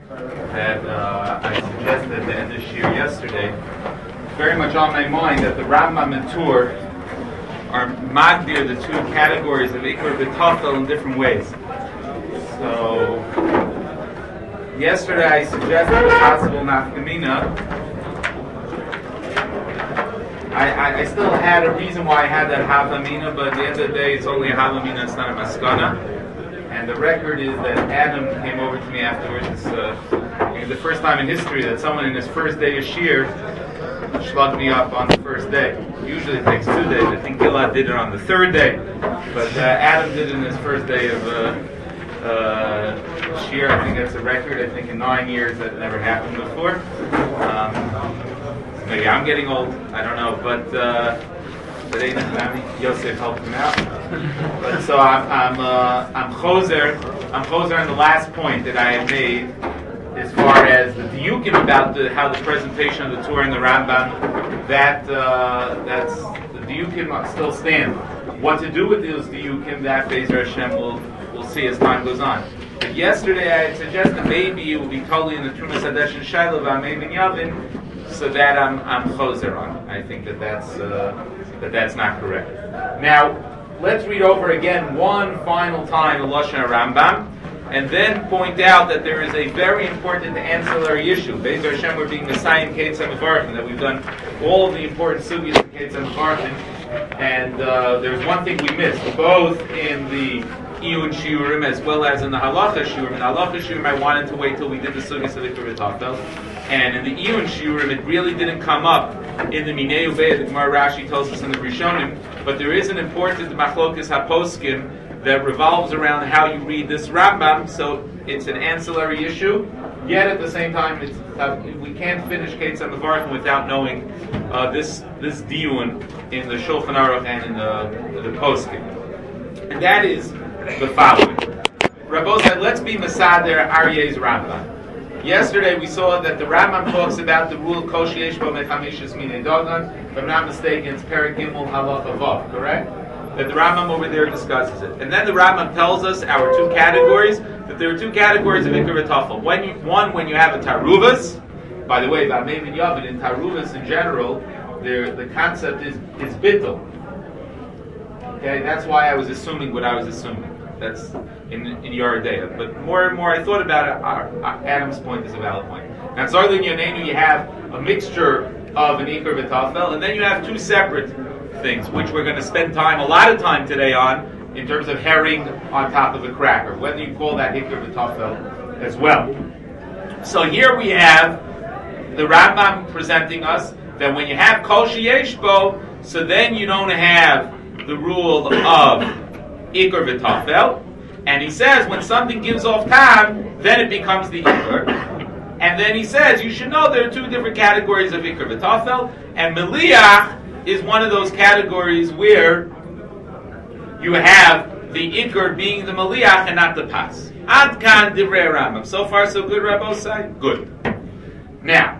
that I suggested at the end of Shir yesterday. Very much on my mind that the Rambam and Tur are magdir the two categories of Iker v'Tafel in different ways. So yesterday I suggested a possible nafkamina. I still had a reason why I had that havamina, but at the end of the day it's only a havamina, it's not a maskana. And the record is that Adam came over to me afterwards. It's the first time in history that someone in his first day of Shir slugged me up on the first day. Usually it takes 2 days. I think Gilad did it on the third day. But Adam did it in his first day of Shir. I think that's a record. I think in 9 years that never happened before. Maybe I'm getting old. I don't know. But Yosef helped him out. But so I'm choser on the last point that I had made as far as the diukim about how the presentation of the Torah and the Rambam, that's the diukim still stand. What to do with those diukim, that Be'ezer Hashem we'll see as time goes on. But yesterday I had suggested maybe it will be totally in the Trumas Hadesh and Shiloh V'Amei Yavin, so that I'm choser on. I think that's not correct. Now let's read over again one final time the Lashon Rambam, and then point out that there is a very important ancillary issue. Be'ezer Hashem, we're being Messiah in Ketz HaMevarchim, that we've done all of the important sugyas in Ketz HaMevarchim, and there's one thing we missed, both in the Iyun Shiurim as well as in the Halacha Shiurim. In the Halacha Shiurim, I wanted to wait till we did the sugyas of Iker v'Tafel, and in the Iyun Shiurim, it really didn't come up in the Minei Uveya. The Gemara Rashi tells us in the Rishonim, but there is an important Machlokas HaPoskim that revolves around how you read this Rambam, so it's an ancillary issue, yet at the same time we can't finish Ketz HaMevarchim without knowing this diyun in the Shulchan Aruch and in the Poskim. And that is the following. Rabbo said, let's be Masader Aryeh's Rambam. Yesterday we saw that the Rambam talks about the rule Koshi Yeshbo Mechamishas Minei Dogan. If I'm not mistaken, it's Perek Gimel Halacha Vav, correct? That the Rambam over there discusses it. And then the Rambam tells us our two categories, that there are two categories of Iker v'Tafel. One, when you have a Taruvas. By the way, V'Amei Yavin, in Taruvas in general, the concept is bittul. Okay, that's why I was assuming what I was assuming. That's in Yeridea. But more and more I thought about it, Adam's point is a valid point. Now, in Zarlin Yonenu, you have a mixture of an Iker v'Tafel, and then you have two separate things, which we're going to spend a lot of time today on, in terms of herring on top of a cracker, whether you call that Iker v'Tafel as well. So here we have the Rambam presenting us that when you have Kol Sheyeshbo, so then you don't have the rule of Iker v'Tafel, and he says when something gives off tam, then it becomes the Iker. And then he says you should know there are two different categories of Iker v'Tafel, and Meliach is one of those categories where you have the Iker being the Meliach and not the Pas. Ad kan divrei Rambam. So far so good, Rabbi Osai? Good. Now,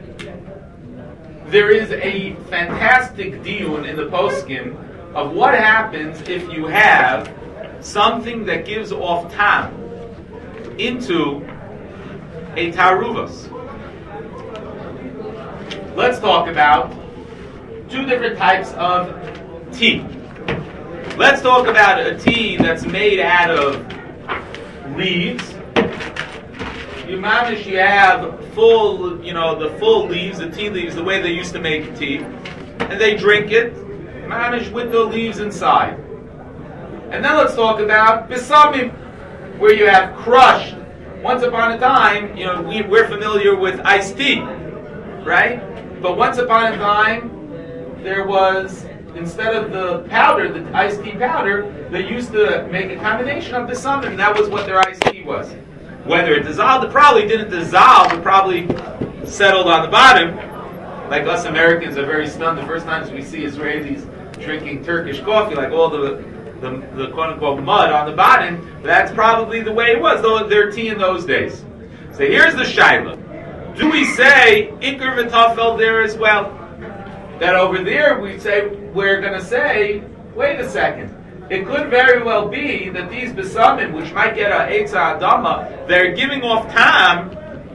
there is a fantastic diyun in the poskim of what happens if you have something that gives off tam into a taruvos. Let's talk about two different types of tea. Let's talk about a tea that's made out of leaves. You have full, the full leaves, the tea leaves, the way they used to make tea, and they drink it, with the leaves inside. And then let's talk about bisamim, where you have crushed. Once upon a time, we're familiar with iced tea, right? But once upon a time, there was, instead of the powder, the iced tea powder, they used to make a combination of bisamim, and that was what their iced tea was. Whether it dissolved, it probably didn't dissolve, it probably settled on the bottom. Like us Americans are very stunned the first times we see Israelis drinking Turkish coffee, like all the quote-unquote mud on the bottom. That's probably the way it was, though their tea in those days. So here's the shaila. Do we say Iker v'Tafel there as well? That over there we're going to say, wait a second. It could very well be that these besamim, which might get a Eitza Adama, they're giving off tam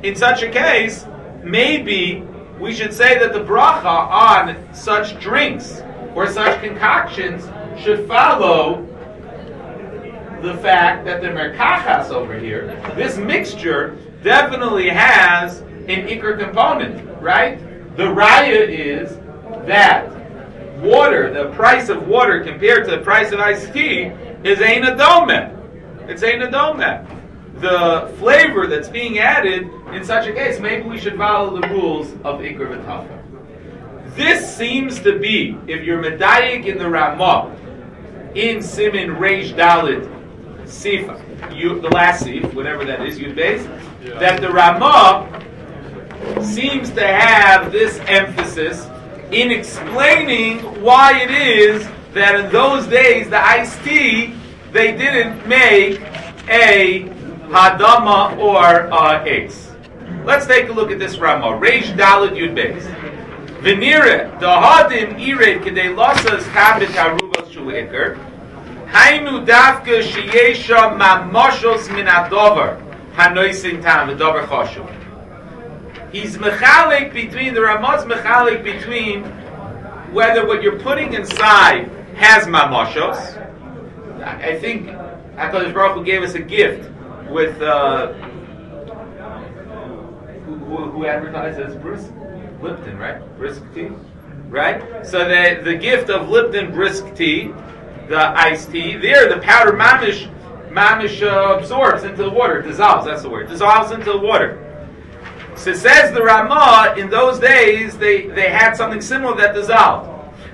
in such a case, maybe we should say that the bracha on such drinks or such concoctions should follow the fact that the merkachas over here, this mixture definitely has an ikr component, right? The raya is that water, the price of water compared to the price of iced tea is ein adome. It's ein adome. The flavor that's being added in such a case, maybe we should follow the rules of ikr v'tafel. This seems to be, if you're medayik in the Ramah, in Simin Reish Dalit Sif, the last Sif, whatever that is, Yud Beis, that the Ramah seems to have this emphasis in explaining why it is that in those days the iced tea, they didn't make a hadama or eggs. Let's take a look at this Ramah. Reish Dalit Yud Beis. V'nire dahadim ired k'dei losas kabit haruvos shu ikr hainu davka sheyesha mamoshos min adover hanoisin tam v'dover choshuv. He's mechalik between, the Ramah's mechalik between whether what you're putting inside has mamoshos. I think HaKadosh Baruch Hu gave us a gift with who advertises Bruce? Lipton, right? Brisk tea, right? So the gift of Lipton brisk tea, the iced tea, there the powder mamish absorbs into the water, it dissolves, that's the word, dissolves into the water. So it says the Ramah, in those days, they had something similar that dissolved.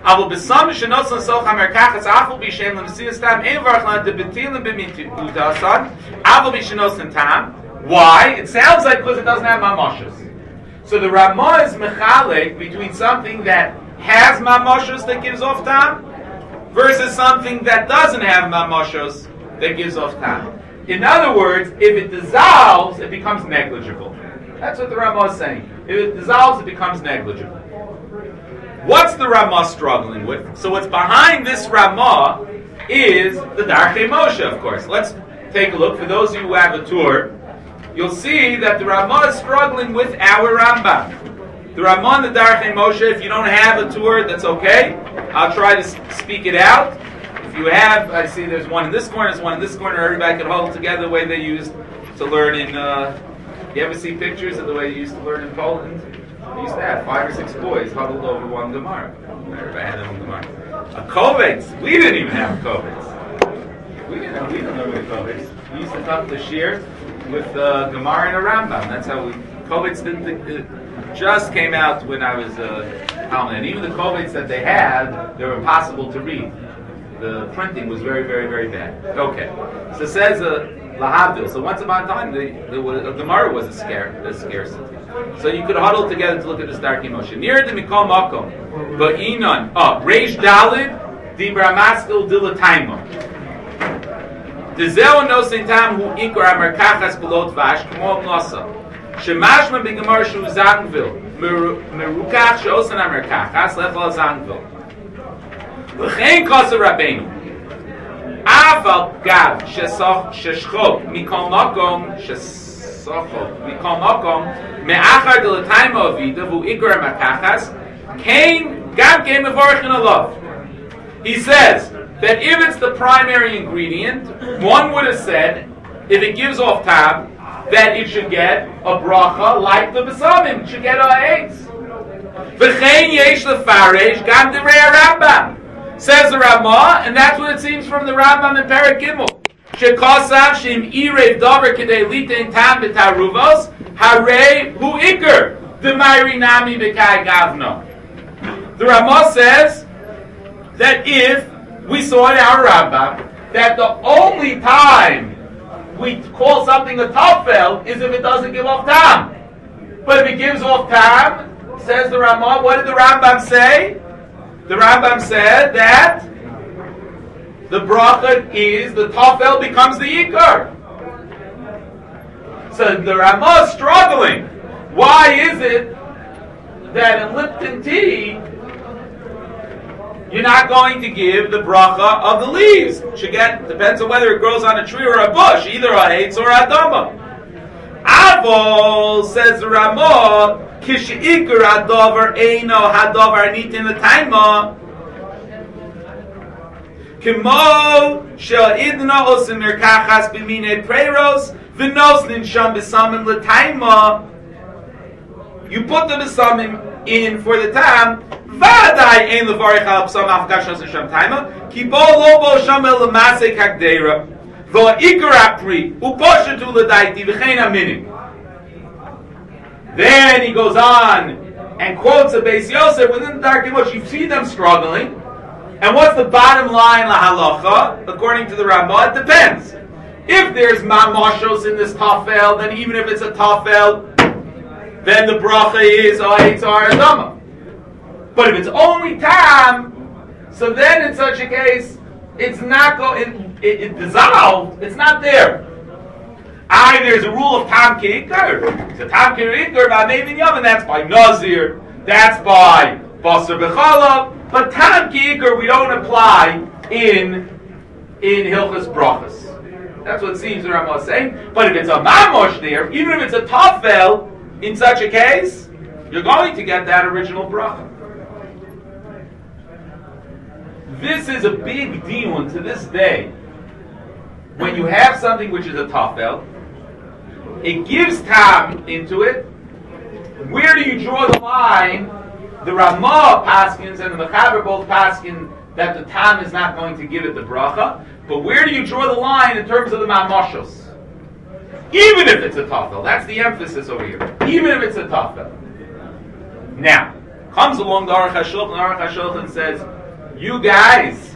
Why? It sounds like because it doesn't have mamashos. So the Ramah is mechalek between something that has mamoshos that gives off tam versus something that doesn't have mamoshos that gives off tam. In other words, if it dissolves, it becomes negligible. That's what the Ramah is saying. If it dissolves, it becomes negligible. What's the Ramah struggling with? So what's behind this Ramah is the Darchei Moshe, of course. Let's take a look. For those of you who have a tour, you'll see that the Ramah is struggling with our Rambam. The Ramah and the Darchei Moshe, if you don't have a tour, that's okay. I'll try to speak it out. If you have, I see there's one in this corner, there's one in this corner, everybody can hold together the way they used to learn in, you ever see pictures of the way you used to learn in Poland? They used to have 5 or 6 boys huddled over one Gemara. Everybody had one Gemara. A Kovetz, we didn't even have a Kovetz. We didn't know what a Kovetz. We used to talk the Shir with Gemara and a Rambam. That's how we. Kovetz just came out when I was and even the Kovetz that they had, they were impossible to read. The printing was very, very, very bad. Okay, so it says Lahavdil. So once upon a time, the Gemara was a scarcity. So you could huddle together to look at the Darchei Moshe. Near the Mikol Makom, Ba'inon. Reish Dalid, Dibra Maskil Dilataimo. Dezeo no Sintam hu ikor amerkachas belot vash k'mo nosa. Shemashma b'gemar shu zangvil. Merukach she'osan amerkachas lechol zangvil. L'chein kosa Rabbeinu. Aval gav sheshchot mikol makom mikol makom me'achar dilataimo avida hu ikor amerkachas kain gam kain mevorchin alav. He says that if it's the primary ingredient, one would have said, if it gives off tam, that it should get a bracha like the besamim, it should get eggs. V'chein yesh lefaresh gam divrei Rambam, says the Ramah, and that's what it seems from the Rambam in Perek Gimel. Shekosav shim irev davar kedei litein tam b'taruvos harei hu iker d'mayri nami b'kai gavno. The Ramah says that if we saw in our Rambam that the only time we call something a tafel is if it doesn't give off tam. But if it gives off tam, says the Ramah, what did the Rambam say? The Rambam said that the bracha is, the tafel becomes the yikar. So the Ramah is struggling. Why is it that in Lipton tea, you're not going to give the bracha of the leaves? Depends on whether it grows on a tree or a bush, either a eitz or a dama. Achol, says the Ramah, Kishi'ikar Hadover Eino Hadover Nitin L'Taima, Kimo Shel Idna Osim Mirkachas B'Minei Preiros, V'nos Ninsham B'Samim L'Taima. You put the B'Samim in for the time, Vadai Ein Levarich Al B'Samim Afkashas Nisham Taima, Kibo Lobo Shamel L'Masei Kagdeira, V'Ikar Apri, Uposhetu L'Daiti, V'Chein Aminim. Then he goes on and quotes a Beis Yosef within the Darkei Moshe. You see them struggling. And what's the bottom line, la halacha? According to the Ramah, it depends. If there's mamashos in this tafel, then even if it's a tafel, then the bracha is Eitzar Adama. But if it's only tam, so then in such a case, it's not it dissolved. It's not there. There's a rule of tam ki'ikar. It's a tam ki'ikar by Mevin Yom, and that's by Nazir. That's by Basar B'chalav. But tam ki'ikar we don't apply in Hilchas Brachas. That's what it seems the Ramah is saying. But if it's a mamosh there, even if it's a tafel, in such a case, you're going to get that original bracha. This is a big deal, and to this day, when you have something which is a tafel, it gives tam into it. Where do you draw the line? The Ramah paskins and the Mechaber both paskin that the tam is not going to give it the bracha. But where do you draw the line in terms of the mamashos? Even if it's a tafel, that's the emphasis over here. Even if it's a tafel. Now, comes along the Aruch HaShulchan says, you guys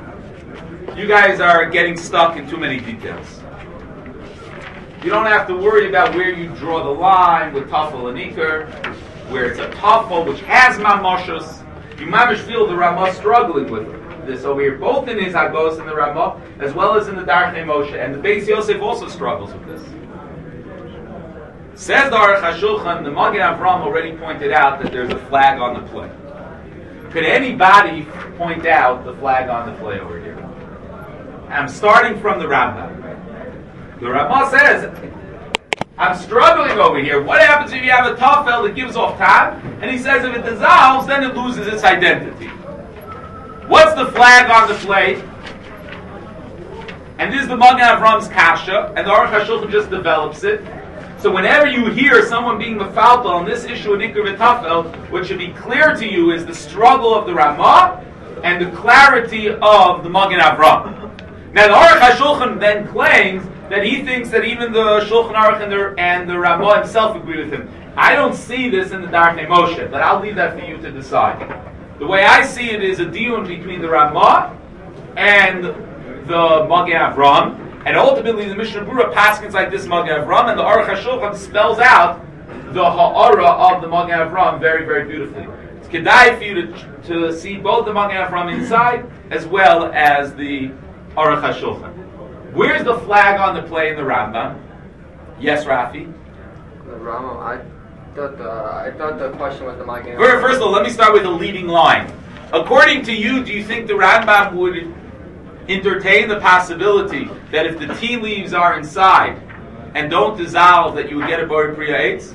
are getting stuck in too many details. You don't have to worry about where you draw the line with tafel and ikar, where it's a tafel which has mamashos. You mamish feel the Ramah struggling with this over here, both in his Agos and the Ramah, as well as in the Darkei Moshe, and the Beis Yosef also struggles with this. Says the Aruch HaShulchan, the Magen Avraham already pointed out that there's a flag on the play. Could anybody point out the flag on the play over here? I'm starting from the Rambam. The Ramah says, I'm struggling over here. What happens if you have a tafel that gives off tam? And he says if it dissolves, then it loses its identity. What's the flag on the plate? And this is the Magen Avraham's kasha, and the Aruch HaShulchan just develops it. So whenever you hear someone being mefaltal on this issue in Ikar v'Tafel, what should be clear to you is the struggle of the Ramah and the clarity of the Magen Avraham. Now the Aruch HaShulchan then claims that he thinks that even the Shulchan Aruch and the Ramah himself agree with him. I don't see this in the Darkei Moshe, but I'll leave that for you to decide. The way I see it is a deal between the Ramah and the Magen Avraham, and ultimately the Mishnah Berurah paskins like this Magen Avraham, and the Aruch HaShulchan spells out the ha'ara of the Magen Avraham very, very beautifully. It's kedai for you to see both the Magen Avraham inside as well as the Aruch HaShulchan. Where's the flag on the play in the Rambam? Yes, Rafi? The Rambam, I thought the question was the Magen. First of all, let me start with a leading line. According to you, do you think the Rambam would entertain the possibility that if the tea leaves are inside and don't dissolve, that you would get a Bori Priya Eitz?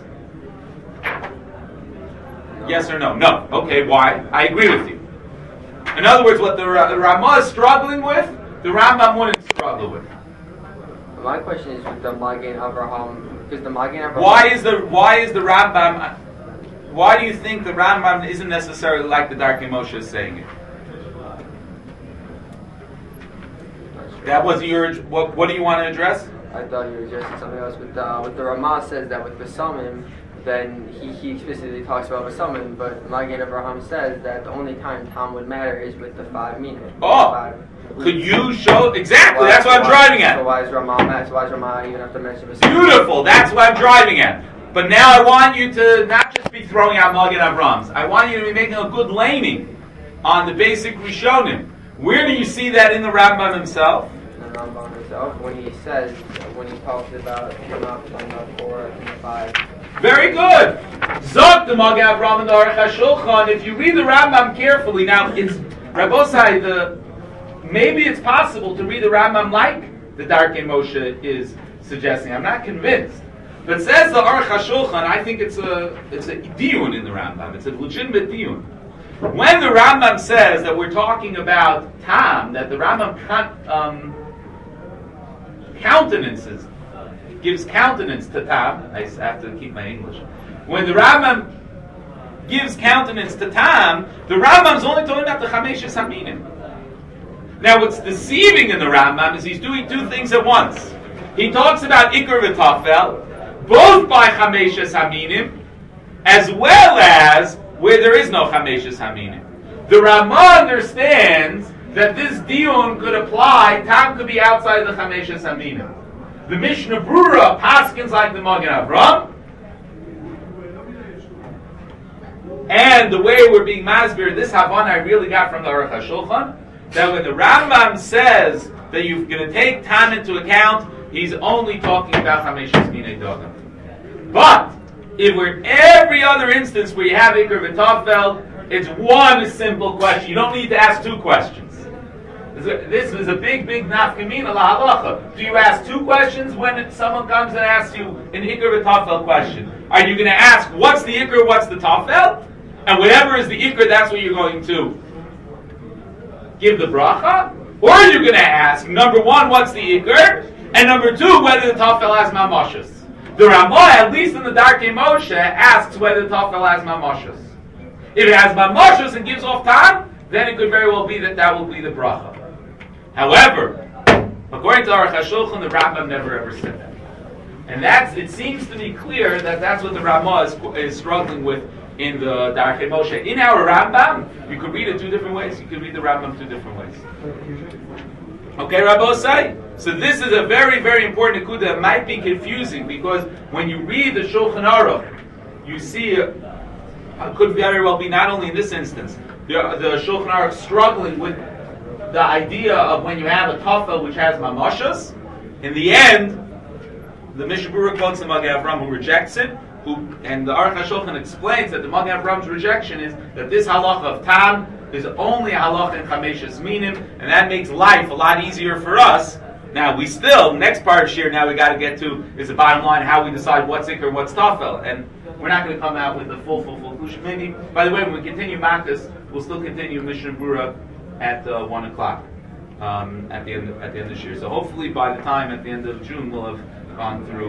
No. Yes or no? No. Okay, why? I agree with you. In other words, what the Ramah is struggling with, the Rambam wouldn't struggle with. My question is with the Magen Avraham, because the Magen Avraham. Why is the Rambam? Why do you think the Rambam isn't necessarily like the Darkei Moshe is saying it? That was your. What do you want to address? I thought you were addressing something else. With the Ramah says that with Besamim, then he explicitly talks about Besamim, but Magen Avraham says that the only time Tam would matter is with the 5 minutes. Oh, could you show exactly? That's what I'm driving at. So why is Ramah even have to mention Besamim? Beautiful. That's what I'm driving at. But now I want you to not just be throwing out Magen Avraham's. I want you to be making a good laning on the basic Rishonim. Where do you see that in the Rambam himself? The Rambam himself, when he talks about Shema, 4 and 5. Very good. Zok the Magen Avraham and the Aruch HaShulchan. If you read the Rambam carefully, now it's Rabbosai. Maybe it's possible to read the Rambam like the Darkei Moshe is suggesting. I'm not convinced. But says the Aruch HaShulchan, I think it's a diyun in the Rambam. It's a legitimate diyun. When the Rambam says that we're talking about tam, that the Rambam countenances, gives countenance to tam. I have to keep my English. When the Rambam gives countenance to tam, the Rambam's only talking about the Chameshes Haminim. Now, what's deceiving in the Rambam is he's doing two things at once. He talks about Iker v'Tafel, both by Chameshes Haminim, as well as where there is no Chameshes Haminim. The Rama understands that this diyun could apply, tam could be outside of the Chameshes Haminim. The Mishnah Brura paskins like the Magen Avram, and the way we're being masbir, this Havana I really got from the Aruch HaShulchan, that when the Rambam says that you're going to take tam into account, he's only talking about Chameshes Minei Dagim. But if we're every other instance where you have Iker v'Tafel, it's one simple question. You don't need to ask two questions. This is a big nafkamina lahalacha. Do you ask two questions when someone comes and asks you an Iker v'Tafel question? Are you going to ask what's the Iker, what's the Tafel? And whatever is the Iker, that's what you're going to give the bracha? Or are you going to ask, number one, what's the Iker? And number two, whether the Tafel has mamashas. The Ramah, at least in the Darkei Moshe, asks whether the Tafel has mamashas. If it has mamashas and gives off time, then it could very well be that will be the bracha. However, according to Aruch HaShulchan, the Rambam never ever said that. And it seems to be clear that that's what the Ramah is struggling with in the Darkei Moshe. In our Rambam, you could read it two different ways. You could read the Rambam two different ways. Okay, Rabbosai? So this is a very, very important nekuda that might be confusing because when you read the Shulchan Aruch, you see it could very well be not only in this instance, the Shulchan Aruch struggling with the idea of when you have a tafel which has mamashas. In the end, the Mishnah Berurah quotes the Magen Avram who rejects it, and the Aruch HaShulchan explains that the Magen Avram's rejection is that this halacha of tam is only a halacha in Chameshes Minim, and that makes life a lot easier for us. Now, we still, next part of Shir, now we got to get to is the bottom line, how we decide what's Iker and what's Tafel. And we're not going to come out with the full conclusion. Maybe, by the way, when we continue Makkos, we'll still continue Mishnah Berurah at 1 o'clock at the end of Shir. So hopefully by the time at the end of June, we'll have gone through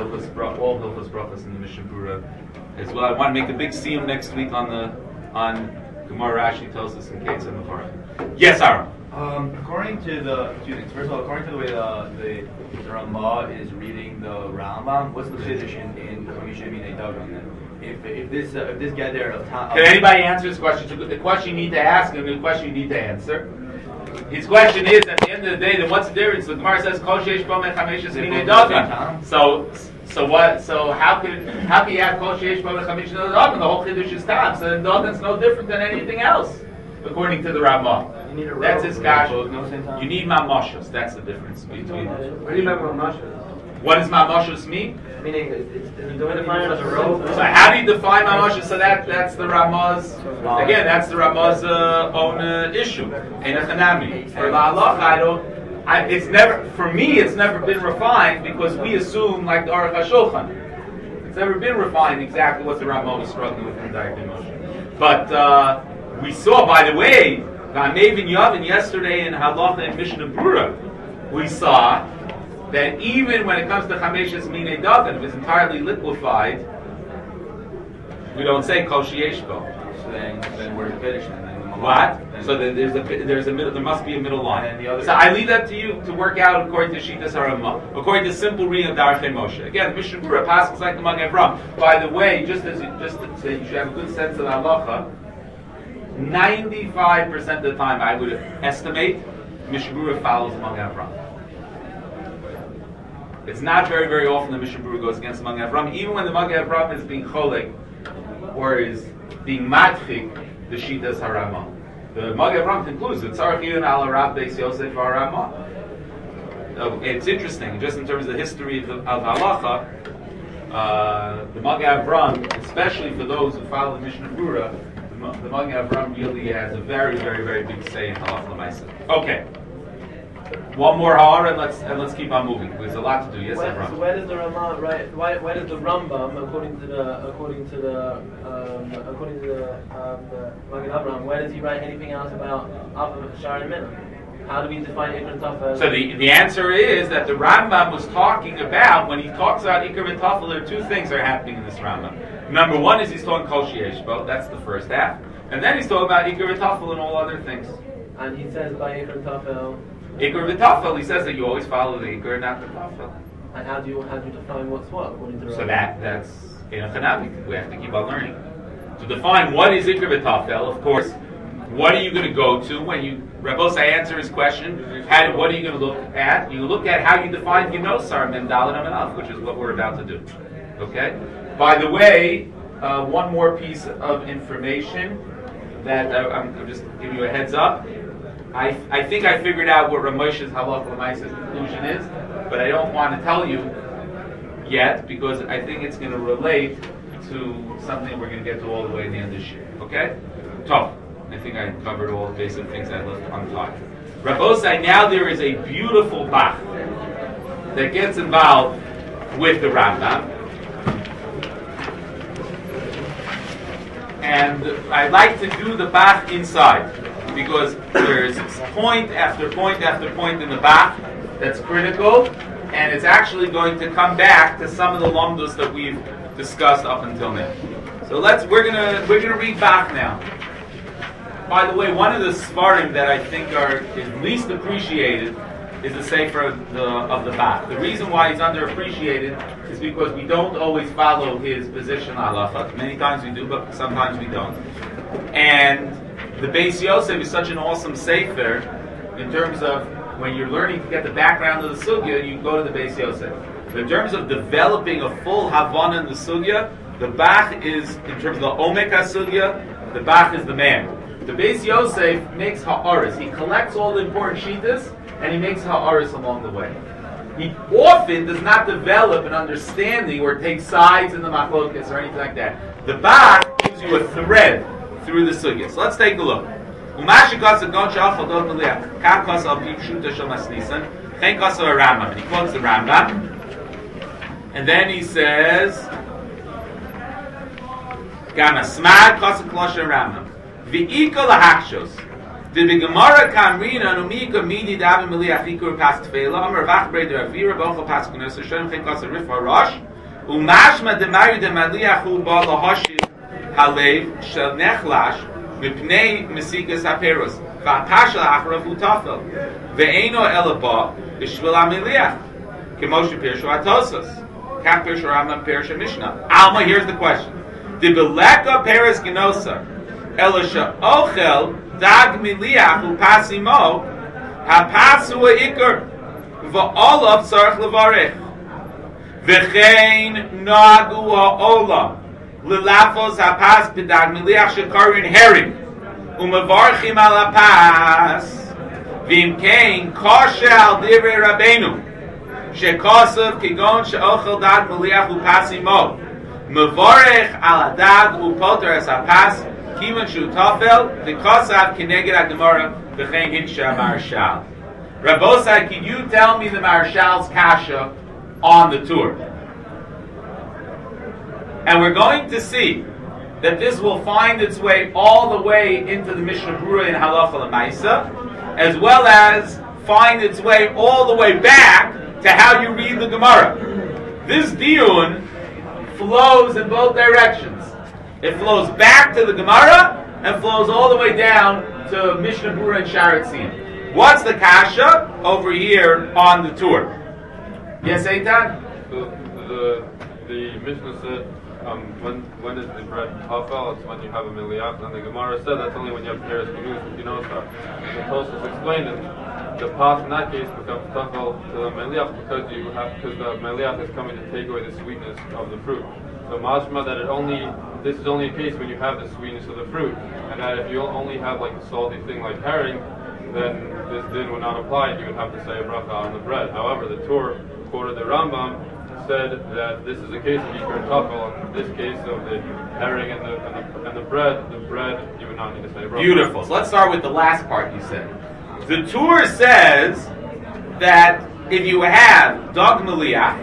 all Hilchos Brachos in the Mishnah Berurah as well. I want to make a big siyum next week on Gemara Rashi tells us in case I'm a Yes, Aaron. According to the two things. First of all, according to the way the Ramah is reading the Rambam, what's the position in Chameshes Minei Dagim? If this gather of time, can anybody answer this question? The question you need to ask and the question you need to answer. His question is, at the end of the day, then what's the difference? The Gemara says Kol Sheish Bo Chameshes Minei Dagim. So what? So how can you have Kol Sheish Bo Chameshes Minei Dagim? The whole chiddush is tam. So the Dagin's no different than anything else, according to the Ramah. That's his kasha. You need mamashos. That's the difference between. What do you mean mamashos? What does mamashos mean? Meaning, you don't define it as a robe. So how do you define mamashos? So that's the Ramah's. Again, that's the Ramah's own issue. Ein chanami. For the halacha, it's never. For me, it's never been refined because we assume like the Aruch HaShulchan. It's never been refined exactly what the Ramah was struggling with in Darkei Moshe. But we saw, by the way. V'amevin Yavin yesterday in Halacha and Mishnah Berurah, we saw that even when it comes to Chameshes Minei Dagim, if it's entirely liquefied, we don't say Kol Sheyesh Bo. So then we're finished. What? So there must be a middle line. And so I leave that to you to work out according to Shitas HaRamah, according to simple reading of Darkei Moshe. Again, Mishnah Berurah passes like the Magen Avram. By the way, just to say, you should have a good sense of the halacha. 95% of the time, I would estimate, Mishnah Berurah follows the Magen Avram. It's not very, very often the Mishnah Berurah goes against the Magen Avram, even when the Magen Avram is being cholek or is being matchik the Shitas HaRamah. The Magen Avram concludes that Tzarech Yidun al Rav Beis Yosef HaRamah. It's interesting, just in terms of the history of halacha, the Magen Avram, especially for those who follow the Mishnah Berurah, the Magen Avram really has a very, very, very big say in halacha l'maaseh. Okay. One more ha'ara and let's keep on moving. There's a lot to do. Yes, So Abraham. where does the Rama write? Where does the Rambam, according to the Magen Avraham, where does he write anything else about Alpha Shara and Minna? How do we define Ikar Tafel? So the answer is that the Rambam was talking about, when he talks about Ikar and Tafel, there are two things that are happening in this Rambam. Number one is he's talking Kol Sheyeshbo, that's the first half. And then he's talking about Ikar and Tafel and all other things. And he says by Ikar Tafel. Ikar and Tafel, he says that you always follow the Ikar, not the Tafel. And how do you define what's what according to the So Rambam? that's in a Chanavi. We have to keep on learning. To define what is Ikar and Tafel, of course, what are you going to go to when you Rabosai answer his question? What are you going to look at? You look at how you define Genosar Mem Dalet Amud Aleph, which is what we're about to do. Okay. By the way, one more piece of information that I'm just giving you a heads up. I think I figured out what Ramosha's Halakha L'Maisa's conclusion is, but I don't want to tell you yet because I think it's going to relate to something we're going to get to all the way at the end of this year. Okay? Tough. I think I covered all the basic things I left untalked. Rabosai, now there is a beautiful Bach that gets involved with the Rambam. And I like to do the Bach inside because there's point after point after point in the Bach that's critical, and it's actually going to come back to some of the lumdus that we've discussed up until now. So we're gonna read Bach now. By the way, one of the Svarim that I think is least appreciated is the Sefer of the Bach. The reason why he's underappreciated is because we don't always follow his position on halacha. Many times we do, but sometimes we don't. And the Beis Yosef is such an awesome Sefer in terms of when you're learning to get the background of the sugya, you go to the Beis Yosef. But in terms of developing a full Havana in the sugya, the Bach is, in terms of the Omek HaSugya, the Bach is the man. The Beis Yosef makes ha'aris. He collects all the important shittas and he makes ha'aris along the way. He often does not develop an understanding or take sides in the machlokas or anything like that. The Bach gives you a thread through the sugya. So let's take a look. And he quotes the Rambam. And then he says, Gama smad kasa klosha Rambam. V'ika lahakshos. The Gemara Kamrina Numika Midi Davi Meliach Ikur Pas Tfela Amar Vach Breder Avira Bochel Pas Kunos Shem Chen Kasa Rifva Rosh Umashma Demari Demaliach Hu Ba Lahashim Halev Shel Nechlash Mipnei Mesikas Haperos V'Atashel Achrav Utafel Ve'eno Elaba B'Shvil HaMeliach Kemoshe Pirshu Atosas Kach Pirshu Rambam Pirshu Mishnah. Alma, here's the question: the Beleka Peres Genosa Elisha Ochel Dag Miliach Upasimo Hapasu Iker Va'olav Tzarech Levarech V'chein Nagu Ha'olam Lilafos Hapas B'Dag Miliach Shekarin Herring Umavarchim Al Hapas V'im Kein Koshe Al Divrei Rabbeinu Shekasav Kigon She'ochel Dag Miliach Upasimo Mevarech Al Adag Upoter Es Hapas Kiman Shu Tafel, the Kosav Kineged HaGemara, the Chen Hinsha Marshal. Rabosai, can you tell me the Marshal's Kasha on the tour? And we're going to see that this will find its way all the way into the Mishnah Berurah in Halacha L'Maisa, as well as find its way all the way back to how you read the Gemara. This Diyun flows in both directions. It flows back to the Gemara and flows all the way down to Mishnah Berurah and Sharat Tziyun. What's the kasha over here on the tour? Yes, Eitan? The Mishnah said, when is the bread hafel? It's when you have a miliach. And the Gemara said that's only when you have peres genosa. And the Tosfos explained it. The path in that case becomes tafel to the miliach because the miliach is coming to take away the sweetness of the fruit. So mashma that this is only a case when you have the sweetness of the fruit, and that if you only have like a salty thing like herring, then this din would not apply, and you would have to say a bracha on the bread. However, the Torah quoted the Rambam said that this is a case of Iker and Tafel, in this case of the herring and the bread you would not need to say a bracha. Beautiful. So let's start with the last part you said. The Torah says that if you have dog meliach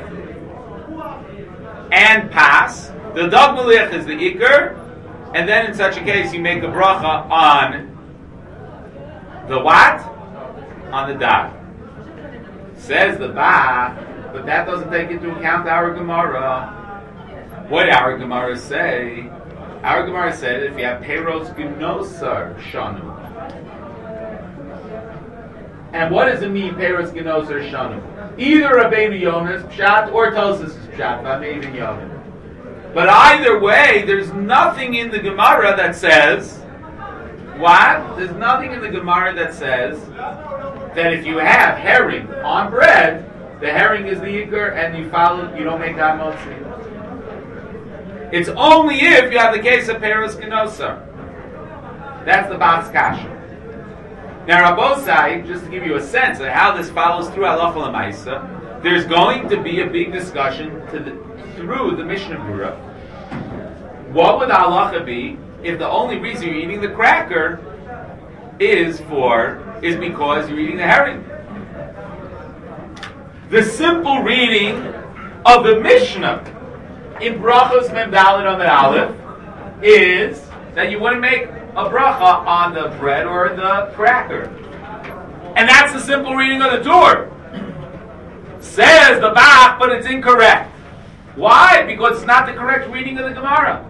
and pas, the dog meliach is the ikr, and then in such a case you make a bracha on the what? On the dag. Says the Ba, but that doesn't take into account our Gemara. What our Gemara say? Our Gemara said if you have Peiros Genosar Shanu. And what does it mean, Peiros Genosar Shanu? Either Rabbeinu Yona's Pshat or Tosas' Pshat, Vameivin Yonim. But either way, there's nothing in the Gemara that says, what? There's nothing in the Gemara that says that if you have herring on bread, the herring is the ikr, and you don't make that motzi. It's only if you have the case of Peiros Genosar. That's the Bas Kasha. Now, Rabbosai, just to give you a sense of how this follows through Halacha L'Maisa, there's going to be a big discussion through the Mishnah Berurah. What would the halacha be if the only reason you're eating the cracker is because you're eating the herring? The simple reading of the Mishnah in Brachos Mem Daled Amud Aleph is that you wouldn't make a bracha on the bread or the cracker. And that's the simple reading of the Tur. Says the Bach, but it's incorrect. Why? Because it's not the correct reading of the Gemara.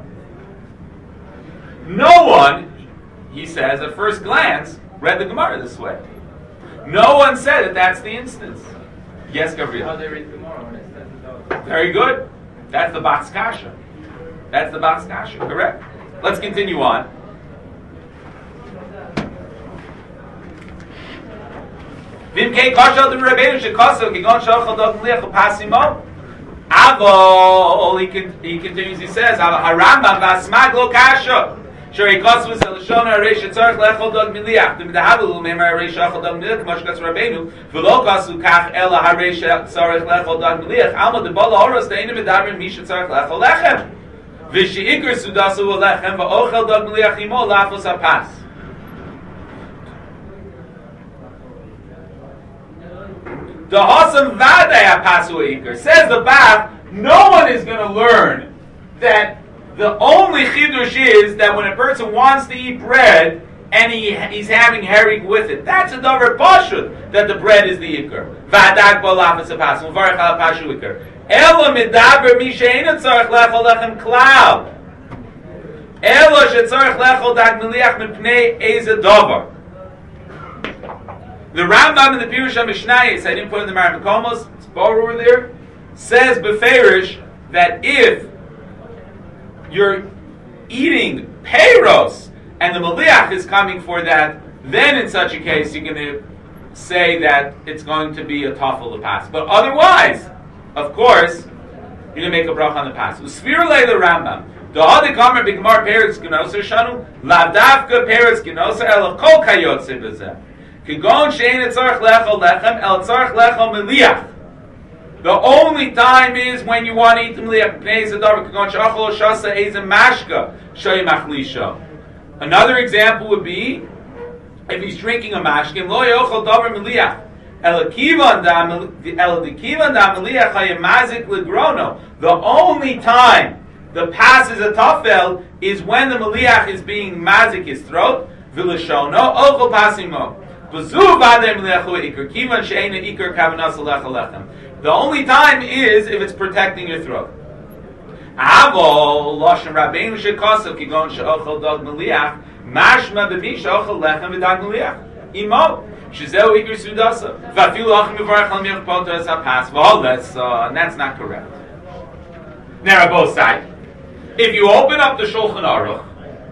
No one, he says, at first glance, read the Gemara this way. No one said that that's the instance. Yes, Gabriel? How they read the Gemara when it says it? Very good. That's the Bas Kasha. That's the Bas Kasha, correct. Let's continue on. Vimkei kashal de Rabbeinu shekaso kigon shachal dog mliach upasimo. Avol, he continues, he says, Harambam vasmag lo kasha. Sure, he calls with Lashona Reish Tzarich Lechol Dog Miliach. The Midahavu Memar Reish Lechol Dog Miliach. Mashkas Rabbeinu. V'lo kasu kach ela Hareish Tzarich Lechol Dog Miliach. Alma de Bala Horos Deina Midabrim Misha Tzarich Lechol Lechem. V'shi Iker Sudasu Lechem V'ochel Dog Miliach Imo Lafos Apas. The Hasam Vadei Apasu Iker says the Bach. No one is going to learn that. The only chidush is that when a person wants to eat bread and he's having herring with it, that's a davar pashut that the bread is the ikar. V'adag bolafas apasim v'varich al pashu ikar. Elo midaber mi she'ena tzarich lechol lechem klal. Elo she'tzarich lechol dag miliach mipnei eze davar. The Rambam in the Pirush HaMishnayos, I didn't put in the Maramakomos, it's bar over there, says beferish that if you're eating peiros, and the maliach is coming for that, then in such a case you're going to say that it's going to be a tafel lepas. But otherwise, of course, you're going to make a bracha on the pas. Usvirulei the Rambam. The other kamer bigmar peiros genoser shanu ladavka peiros genoser el kol kayotze bezeh. Kigon shein etzarich lechol lechem el tzarich lechol maliach. The only time is when you want to eat the meliach. Another example would be if he's drinking a mashkin. The only time the pas is a tafel is when the meliach is being mazik his throat. The only time is if it's protecting your throat. Avol lashon Rabbeinu shekasav kigon she'ochel dog meliach mashma b'mi she'ochel lechem v'dag meliach imo shezeu ikar sudasa v'afilu achim mivarach al miach poter es hapas and that's not correct. Now, both sides. If you open up the Shulchan Aruch,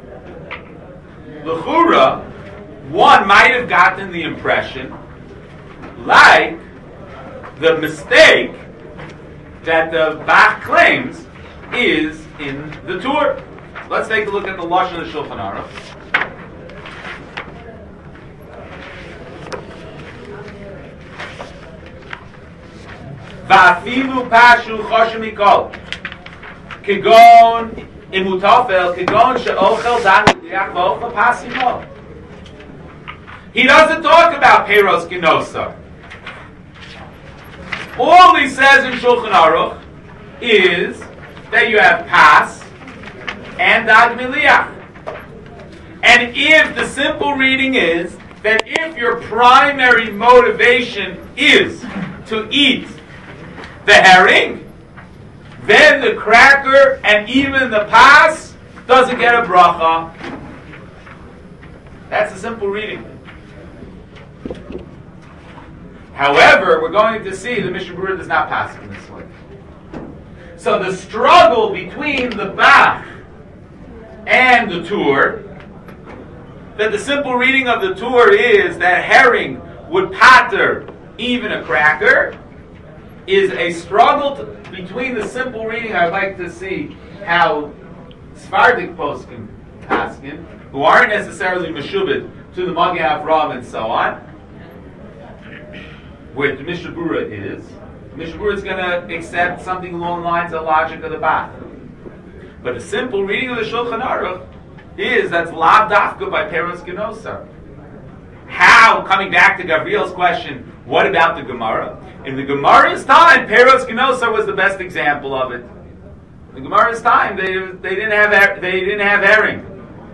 l'chura, one might have gotten the impression, like the mistake that the Bach claims is in the Tur. Let's take a look at the Lashon of the Shulchan Aruch. Va'afilu pashu choshem mikol kegon imutafel kegon she'ochel dan l'liach v'ochel pasimo. He doesn't talk about Peiros Genosa. All he says in Shulchan Aruch is that you have pas and dag miliach. And if the simple reading is that if your primary motivation is to eat the herring, then the cracker and even the pas doesn't get a bracha. That's a simple reading. However, we're going to see the Mishnah Berurah does not pass in this way. So the struggle between the Bach and the Tur, that the simple reading of the Tur is that herring would pater even a cracker, is a struggle between the simple reading. I'd like to see how Sephardic poskim, who aren't necessarily meshubed to the Magen Avraham and so on, where the Mishnah Berurah is. The Mishnah Berurah is going to accept something along the lines of the logic of the Bach. But the simple reading of the Shulchan Aruch is that's lav dafka by Peros Genosa. How, coming back to Gavriel's question, what about the Gemara? In the Gemara's time, Peros Genosa was the best example of it. In the Gemara's time, they didn't have herring.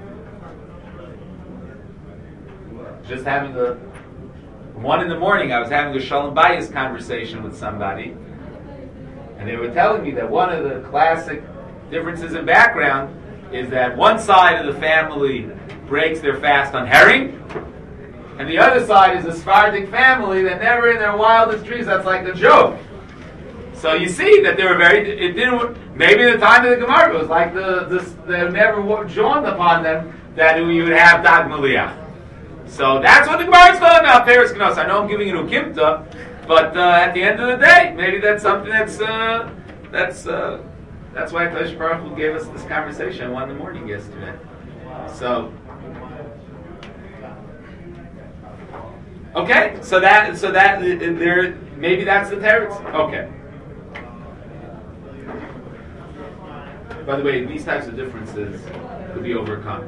Just having a 1 in the morning, I was having a Shalom Bayis conversation with somebody, and they were telling me that one of the classic differences in background is that one side of the family breaks their fast on herring, and the other side is a Sephardic family that never in their wildest dreams, that's like a joke. So you see that they were maybe the time of the Gemara, it was like they never dawned upon them that you would have Dag Maliach. So that's what the Gemara is talking about, Peros Genosa. I know I'm giving you Ukimta, but at the end of the day, maybe that's something that's why Kadosh Baruch Hu gave us this conversation at 1 in the morning yesterday. So, okay, so that there maybe that's the teretz. Okay. By the way, these types of differences could be overcome.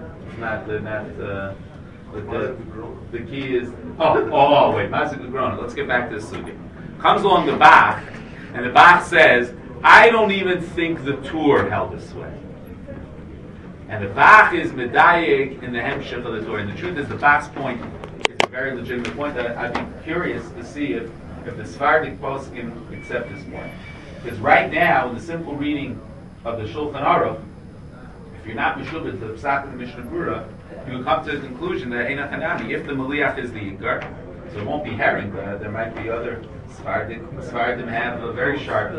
The key is wait, Mazik Grona. Let's get back to the sugi. Comes along the Bach, and the Bach says, I don't even think the Tur held this way. And the Bach is medayek in the hemshech of the Tur. And the truth is, the Bach's point is a very legitimate point that I'd be curious to see if the Sephardic poskim accept this point. Because right now, in the simple reading of the Shulchan Aruch, if you're not meshubed to the Psak of the Mishnah Berurah, you would come to the conclusion that Eina Hanami, if the Maliach is the Yikar, so it won't be herring, but there might be other Sephardim have a very sharp.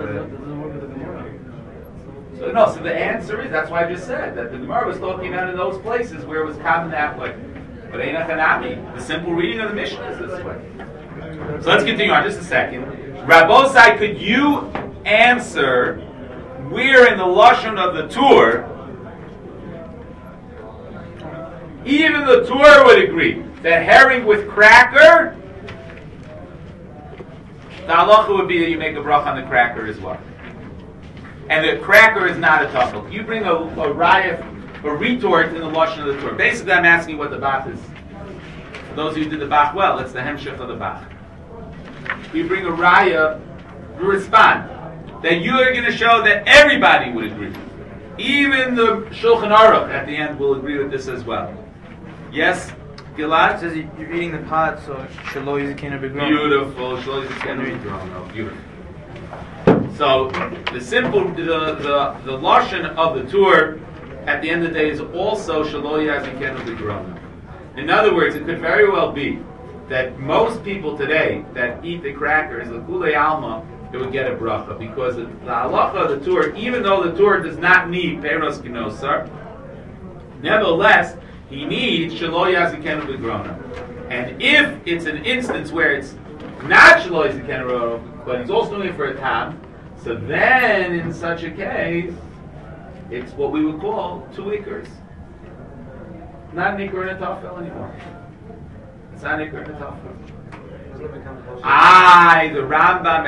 So the answer is, that's why I just said that the Gemara was talking about in those places where it was common that way. But Eina Hanami, the simple reading of the Mishnah is this way. So let's continue on just a second. Rabbosai, could you answer where in the Lashon of the Tur even the Torah would agree that herring with cracker, the halacha would be that you make a bracha on the cracker as well. And the cracker is not a tafel. You bring a retort in the lashon of the Torah. Basically, I'm asking what the Bach is. For those of you who did the Bach well, it's the hemshech of the Bach. You bring a raya, you respond that you are going to show that everybody would agree. Even the Shulchan Aruch at the end will agree with this as well. Yes, Gilad? It says you're eating the pot, so Shelo Yizikenu B'Grono. Beautiful, Shelo Yizikenu B'Grono. Beautiful. So the simple, the lashon of the Tur at the end of the day is also Shelo Yizikenu B'Grono. In other words, it could very well be that most people today that eat the crackers, the Kulei Alma, it would get a bracha because the halacha of the Tur, even though the Tur does not need Peros Genosar, nevertheless he needs Shelo Yazikenu B'Grona. And if it's an instance where it's not Shelo Yazikenu B'Grona, but he's also doing it for a tam, so then in such a case, it's what we would call 2 ikers. Not an ikar and a tafel anymore. It's not an ikar and a tafel. The Rambam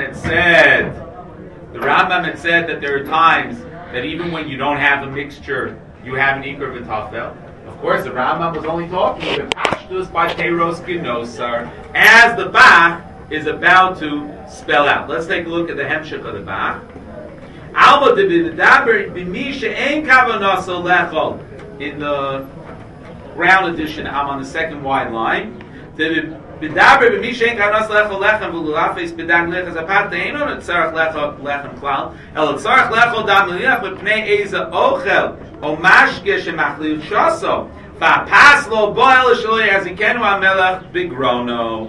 had said that there are times that even when you don't have a mixture, you have an ikar v'tafel. Of course, the Rambam was only talking about pashtus by Peros Genosar, as the Bach is about to spell out. Let's take a look at the hemshech of the Bach. Alma de b'daber b'misha ein kavanaso lechol. In the Brown edition, I'm on the second wide line. The b'daber b'misha ein kavanaso lechol lechem v'lulafes b'dag lechaz apat ein on tzarach lechem klal el tzarach lechol dam liach b'pnei eza ochel o mashke shemachliut shaso v'apas lo boel shaloi as ikenu hamelech bigrono.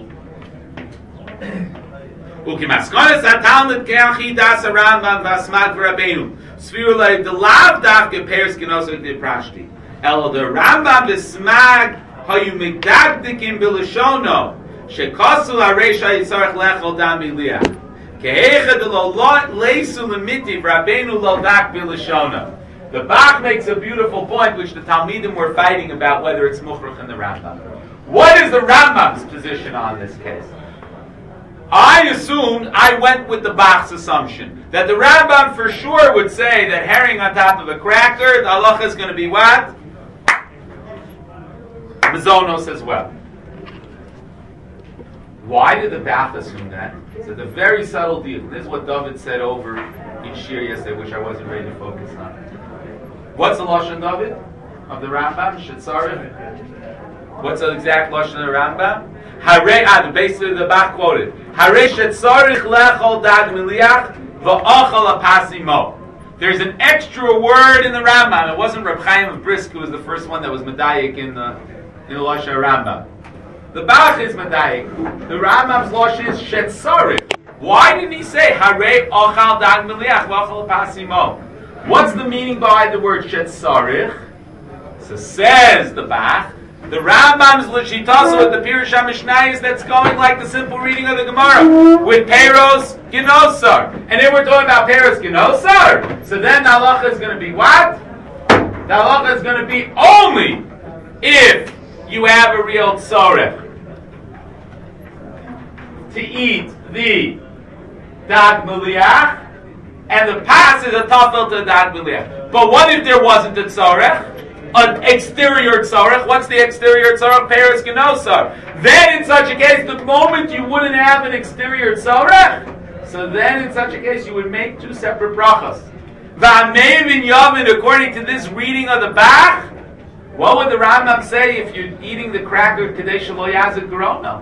Ukimaskonis hatalmud keachi das Rambam v'asmad v'rabbeinu svirulei the lav davke peirs genoso de prashti el the Rambam v'smag hayu migdagdikim b'lishono shekosu hareisha yitzarech lechol dam miliach ke'echad lo leisu lemiti v'rabbeinu lo dak b'lishono. The Bach makes a beautiful point which the Talmidim were fighting about whether it's mukhrach in the Rambam. What is the Rambam's position on this case? I assumed, I went with the Bach's assumption, that the Rambam for sure would say that herring on top of a cracker, the halacha is going to be what? Mazonos as well. Why did the Bach assume that? It's a very subtle deal. This is what David said over in Shir yesterday, which I wasn't ready to focus on. What's the Lashon David of the Rambam? Shetzarich? What's the exact Lashon of the Rambam? The base of the Bach quoted. There's an extra word in the Rambam. It wasn't Reb Chaim of Brisk who was the first one that was medayik in the Lashon Rambam. The Bach is medayik. The Rambam's Lashon is shetzarich. Why didn't he say Harei ochal dag miliach v'achal pasimo? What's the meaning behind the word shetzarich? So says the Bach. The Rambam's l'shitaso with the Pirush HaMishnayos that's going like the simple reading of the Gemara with Peiros Genosar, and then we're talking about Peiros Genosar. So then the halacha is going to be what? The halacha is going to be only if you have a real tzorech to eat the dag miliach, and the pas is a tafel to dag miliach. But what if there wasn't a tzorech? An exterior tzarech. What's the exterior tzarech? Peiros Genosar. Then in such a case, the moment you wouldn't have an exterior tzarech, so then in such a case you would make two separate brachas. V'amevin yamin, according to this reading of the Bach, what would the Rambam say if you're eating the cracker kadesh lo yazid corona?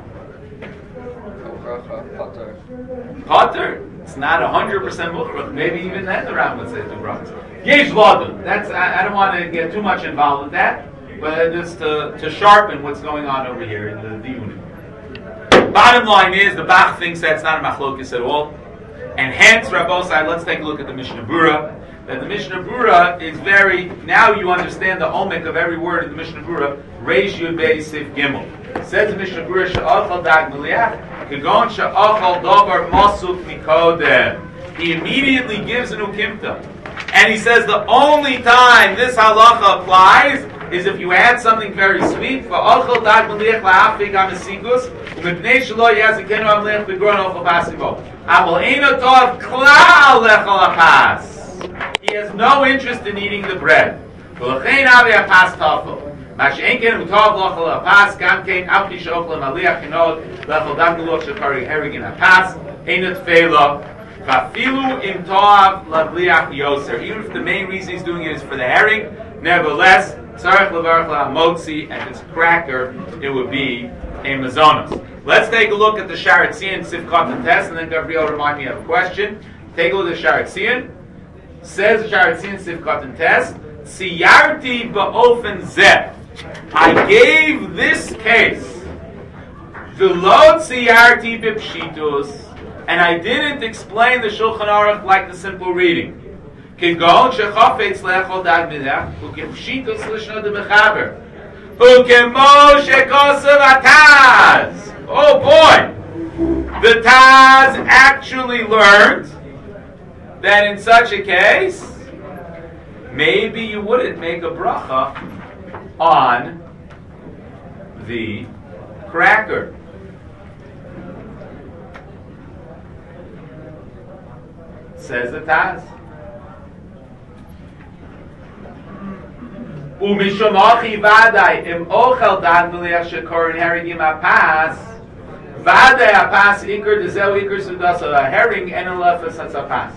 Potter. It's not 100% mukhrach. Maybe even then the Rambam would say two brachas. Yesh Ladun. That's I don't want to get too much involved with that, but just to sharpen what's going on over here in the Diyunim. Bottom line is the Bach thinks that's not a machlokes at all, and hence Rabbosai. Let's take a look at the Mishnah Berurah. That the Mishnah Berurah is very. Now you understand the omek of every word in the Mishnah Berurah. Reish Yud Beis Sif Gimel. Says the Mishnah Berurah she'achal dag miliach kegon she'achal davar masuk mikodem. He immediately gives an ukimta. And he says the only time this halacha applies is if you add something very sweet. He has no interest in eating the bread. Even if the main reason he's doing it is for the herring, nevertheless, and this cracker, it would be a mazonos. Let's take a look at the Sharat Tzion Sifkat and Test, and then Gabriel remind me of a question. Take a look at the Sharat Tzion. Says the Sharat Tzion Sifkat and Test, Tziyarti ba'ofen zeh. I gave this case, v'lo tziyarti b'pshitus, and I didn't explain the Shulchan Aruch like the simple reading. Kigon shechafetz lechol dag milach, ukepshitus lishno de mechaber, ukemo shekosav ataz. Oh boy, the Taz actually learned that in such a case, maybe you wouldn't make a bracha on the cracker. Says the Taz. Umishamachi vadai im ochel dag miliach shekor inherigim apas Vade apas ikur dezeu ikur sudas a herring and a lefes hatzapas.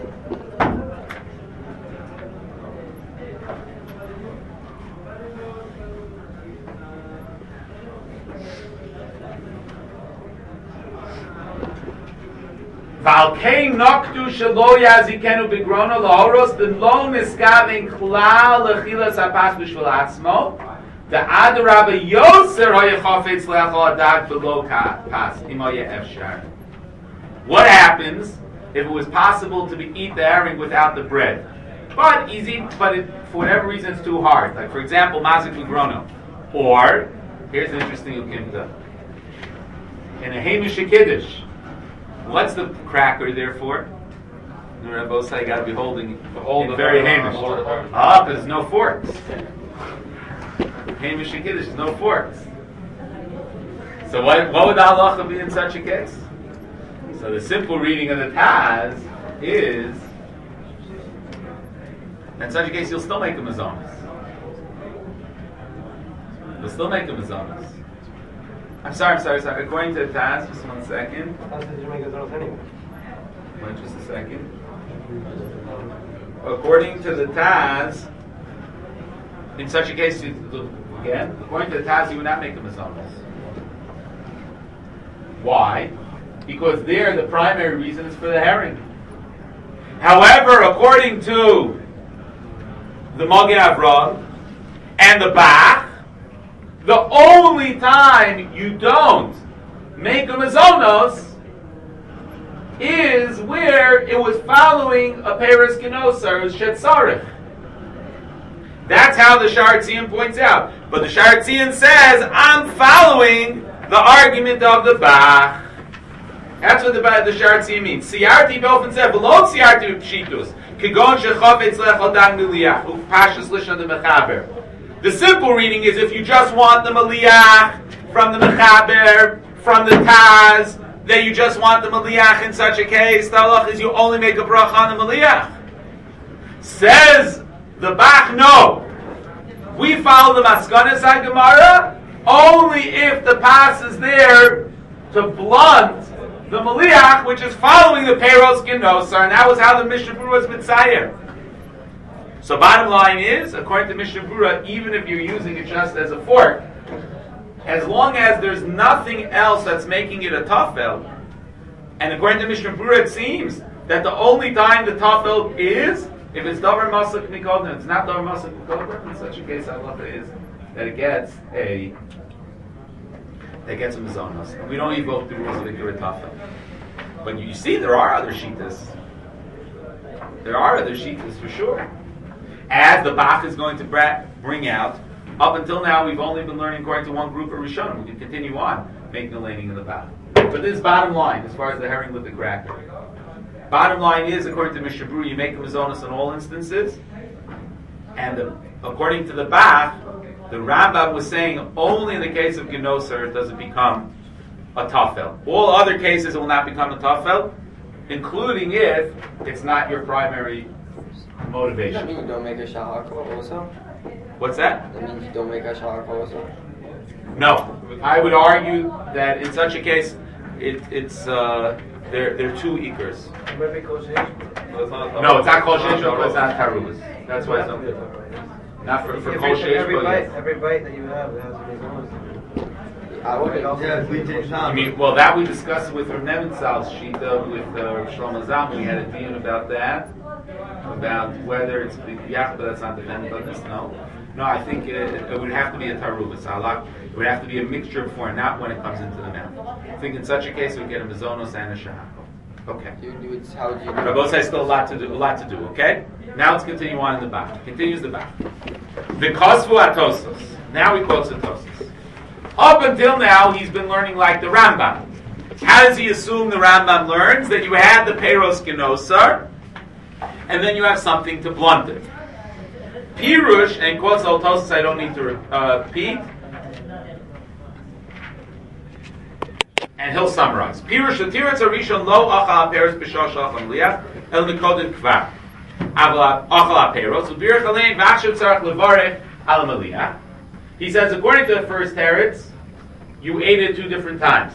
Valkei noktu shelo yazikenu bigrono lahoros the lo niskaven klal lechilas hapas b'shvil atzmo the adarabba yoser hayachafetz leachal adag below pas imaya efshar. What happens if it was possible to eat the herring without the bread, but for whatever reason it's too hard? Like for example, mazik bigrono, or here's an interesting ukimta in a hamish kiddush. What's the cracker there for? Both sides got to be holding very hamish. Because there's no forks. Hamish and Kiddush, there's no forks. So what would the halacha be in such a case? So the simple reading of the Taz is, in such a case, you'll still make a mazonos. You'll still make a mazonos. I'm sorry. According to the Taz, just 1 second. How did you make a zone anyway? Wait just a second. According to the Taz, in such a case, according to the Taz, you would not make a mazonos. Why? Because there, the primary reason is for the herring. However, according to the Magen Avraham and the Bach, the only time you don't make a mazonos is where it was following a peres genosar, shetzarech. That's how the Sha'ar Tzion points out. But the Sha'ar Tzion says, I'm following the argument of the Bach. That's what the Sha'ar Tzion means. Siyarti b'ofen zeh, v'lo siyarti b'pshitus, kegon shechofetz lechol dag miliyach, u'pashas lishon de mechaber. The simple reading is if you just want the Maliyach from the Mechaber, from the Taz, then you just want the Maliyach in such a case. The halach is you only make a bracha on the Maliyach. Says the Bach, no. We follow the Maskanas HaGemara only if the Pas is there to blunt the Maliyach, which is following the Peiros Genosar, and that was how the Mishnah Berurah was Mitzayer. So bottom line is, according to Mishnah Berurah, even if you're using it just as a fork, as long as there's nothing else that's making it a tafel, and according to Mishnah Berurah, it seems that the only time the tafel is if it's davar masak nikodin. It's not davar masak nikodin. In such a case, halacha is that it gets a mazonos. And we don't evoke the rules of Ikar tafel. But you see, there are other shitas. There are other shitas for sure. As the Bach is going to bring out, up until now we've only been learning according to one group of Rishonim. We can continue on making the laning of the Bach. But this is bottom line as far as the herring with the cracker. Bottom line is, according to Mishnah Berurah, you make a mazonos in all instances. And according to the Bach, the Rambam was saying only in the case of Genosar does it become a tafel. All other cases it will not become a tafel, including if it's not your primary motivation. Does that mean you don't make a shahar also? What's that? That means you don't make a shahar also? No. I would argue that in such a case, it's they're two ikers. No, it's not kol sheish, but it's not taruz. That's why it's not for kol sheish. Every bite that you have has to be zoned. I mean, well, that we discussed with Rav Nebenzahl's shita with Shlomo Zalman. We had a deal about that, about whether it's yachid, but that's not dependent on this. No, I think it would have to be a taruva. It would have to be a mixture before, not when it comes into the mouth. I think in such a case, we would get a mazonos and a shahako. Okay. How would you do it? Rabbi says still a lot to do. Okay. Now let's continue on in the back. Continues the back. V'kosvu atosos. Now he quotes the Tosos. Up until now, he's been learning like the Rambam. How does he assume the Rambam learns? That you have the Peiros Genosar, and then you have something to blunt it. Pirush, and quotes Al Tosos, I don't need to repeat. And he'll summarize. Pirush, the Tiratz Arishon lo achal Peiros b'shah shacham liach, el nikodin kvar. Achal Peiros, u'birach alein v'achshav tzarach levarech al maliach. He says, according to the first teretz, you ate it 2 different times.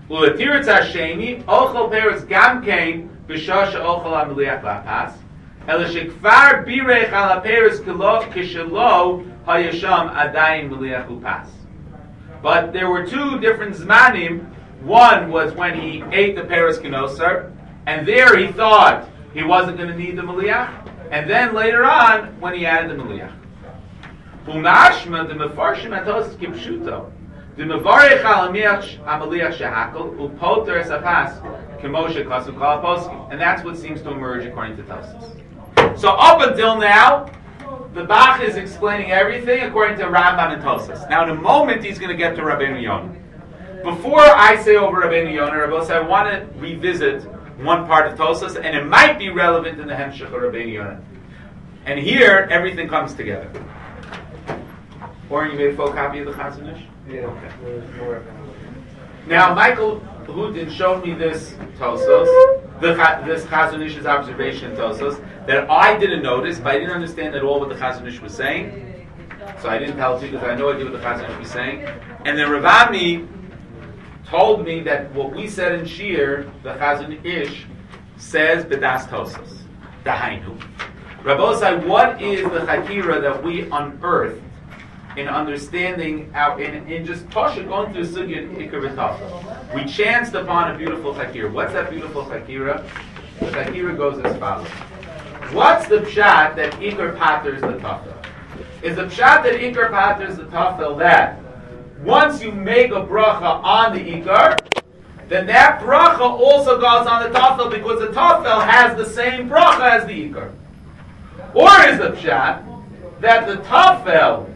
Ulatiritz hasheni ochel peretz gam kein b'shah she'ochel ha'meliach la'pas ela shekvar birech al ha'peretz kishelo hayasham adayin meliach upas. But there were two different zmanim. One was when he ate the peretz knosar, and there he thought he wasn't going to need the meliach, and then later on when he added the meliach. Umashma the mefarshim atos kipshuto. The mevarich al ameliach shehakol upoter esapas kemoshe kasu kalaposki, and that's what seems to emerge according to Tosfos. So up until now, the Bach is explaining everything according to Rambam and Tosfos. Now, in a moment, he's going to get to Rabbeinu Yonah. Before I say over Rabbeinu Yonah, I want to revisit one part of Tosfos, and it might be relevant in the Hemshech of Rabbeinu Yonah. And here, everything comes together. Oren, you made a photocopy of the Chazon Ish? Yeah, okay. There's more. Now, Michael Hudin showed me this Tosfos, this Chazon Ish's observation in Tosfos, that I didn't notice, but I didn't understand at all what the Chazon Ish was saying. So I didn't tell it to you because I had no idea what the Chazon Ish was saying. And then Rav Ami told me that what we said in Shir, the Chazon Ish, says B'das Tosfos, Dahainu. Rabbosai, what is the Chakira that we unearthed in understanding in just Pasha going through Sugya and Ikar B'Tafel? We chanced upon a beautiful Chakira. What's that beautiful Chakira? The Chakira goes as follows. What's the pshat that Ikar paters the Tafel? Is the pshat that Ikar paters the Tafel that once you make a bracha on the Ikar, then that bracha also goes on the Tafel because the Tafel has the same bracha as the Ikar? Or is the pshat that the Tafel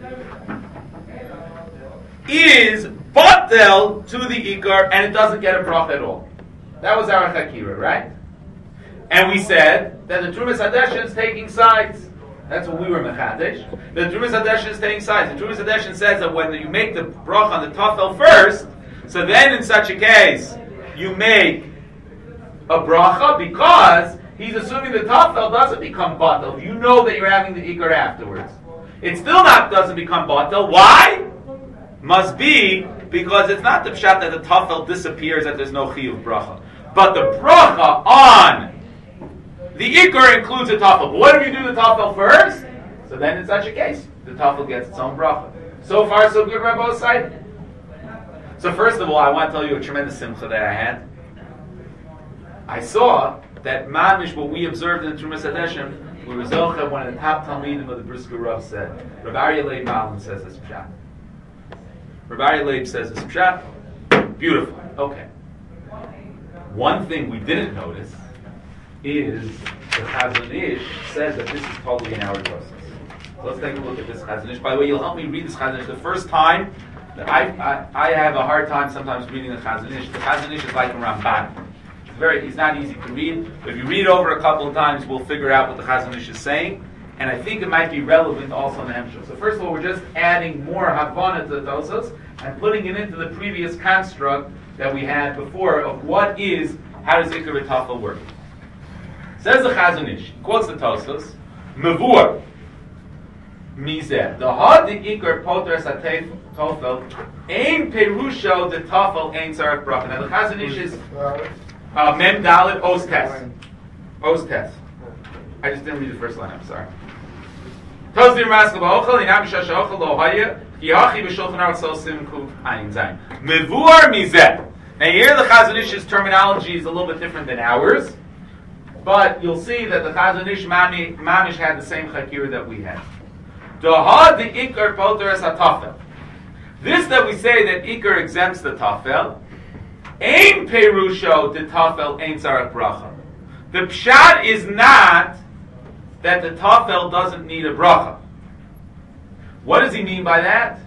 is batel to the Ikar and it doesn't get a bracha at all? That was our Chakira, right? And we said that the Trumas Hadeshin is taking sides. That's what we were mechadesh. The Trumas Hadeshin is taking sides. The Trumas Hadeshin says that when you make the bracha on the Tafel first, so then in such a case you make a bracha because he's assuming the Tafel doesn't become batel. You know that you're having the Ikar afterwards. It still doesn't become batel. Why? Must be because it's not the pshat that the Tafel disappears, that there's no chiyuv bracha. But the bracha on the Ikar includes the Tafel. But what if you do the Tafel first? So then in such a case, the Tafel gets its own bracha. So far, so good, Rabbi side. So first of all, I want to tell you a tremendous simcha that I had. I saw that mamish, what we observed in the Trumas Hadeshim, we were zocha, one of the top talmidim of the Brisker Rav said. Rabbi Aryeh Leib Malin says this pshat. Rabbi Aryeh Leib says this pshat. Beautiful. Okay. One thing we didn't notice is the Chazon Ish says that this is totally in our process. So let's take a look at this Chazon Ish. By the way, you'll help me read this Chazon Ish. The first time that I have a hard time sometimes reading the Chazon Ish. The Chazon Ish is like a Ramban. It's not easy to read. But if you read it over a couple of times, we'll figure out what the Chazon Ish is saying. And I think it might be relevant also in the Hemshech. So first of all, we're just adding more Havana to the Tosfos and putting it into the previous construct that we had before of how does Ikar B'Tafel work. Says the Chazon Ish, quotes the Tosfos, Mevur, Mizeh, the Had the Ikar Poter Satei Tofel, Ein Perusho the Tafel Ein Tzarech Bracha. Now the Chazon Ish is Mem Dalet Ostes. Ostes. I just didn't read the first line, I'm sorry. Tosdim Raskal Ba'ochel, Inam Shasha Ochel Lo Haya, Kiyachi B'Shulchan Aruch Sosim Kuv Ayin Zayin. Mevur Mizeh. Now here the Chazon Ish's terminology is a little bit different than ours. But you'll see that the Chazon Ish Mamish had the same Chakira that we had. Dahad the Ikar Poter es HaTafel. This that we say that Ikar exempts the Tafel, Ein Perusho the Tafel Ein Tzarech Bracha. The Pshat is not that the Tafel doesn't need a bracha. What does he mean by that?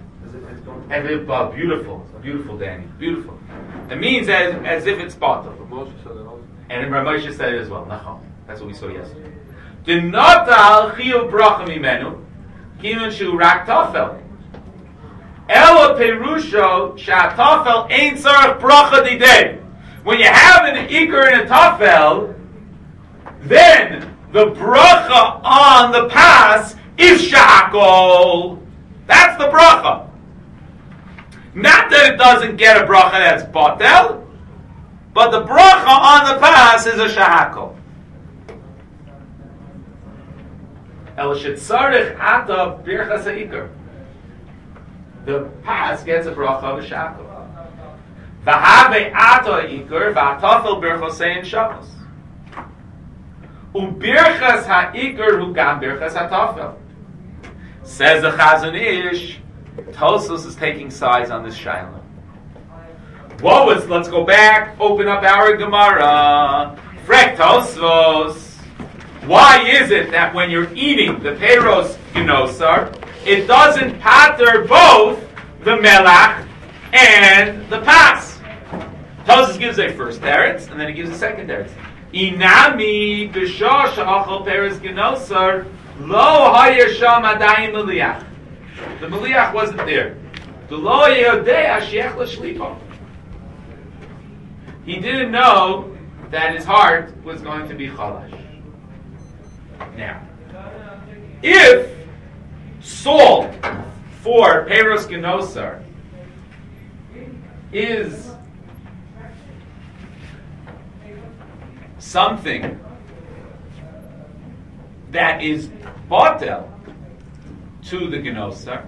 Beautiful, Danny, beautiful. It means as if it's batel. And Moshe said it as well. That's what we saw yesterday. The notal chiyuv bracha mimenu kinun shu rak tafel. Elo perusho shatafel ein tzarech bracha didei. When you have an ikar and a tafel, then the bracha on the pass is shakol. That's the bracha. Not that it doesn't get a bracha that's batel. but the bracha on the pas is a shahakol. El shetzarich ata birchas ha'ikar. The pas gets a bracha of a shahakol. V'have ata ha'ikar v'atafel birchosein shamos. Ubirchas ha'ikar hu gam birchas ha'tafel. Says the Chazon Ish, Tosfos is taking sides on this shaila. Let's go back, open up our Gemara. Frek Tosfos. Why is it that when you're eating the Peiros Genosar, it doesn't pater both the Melach and the Pas? Tosfos gives a first teretz, and then he gives a second teretz. Inami b'shah sha'achol Peiros Genosar lo hayasham adayim meliach. The meliach wasn't there. The lo yodei ashiach l'shlipo. He didn't know that his heart was going to be chalash. Now, if salt for Peiros Genosar is something that is batel to the Genosar,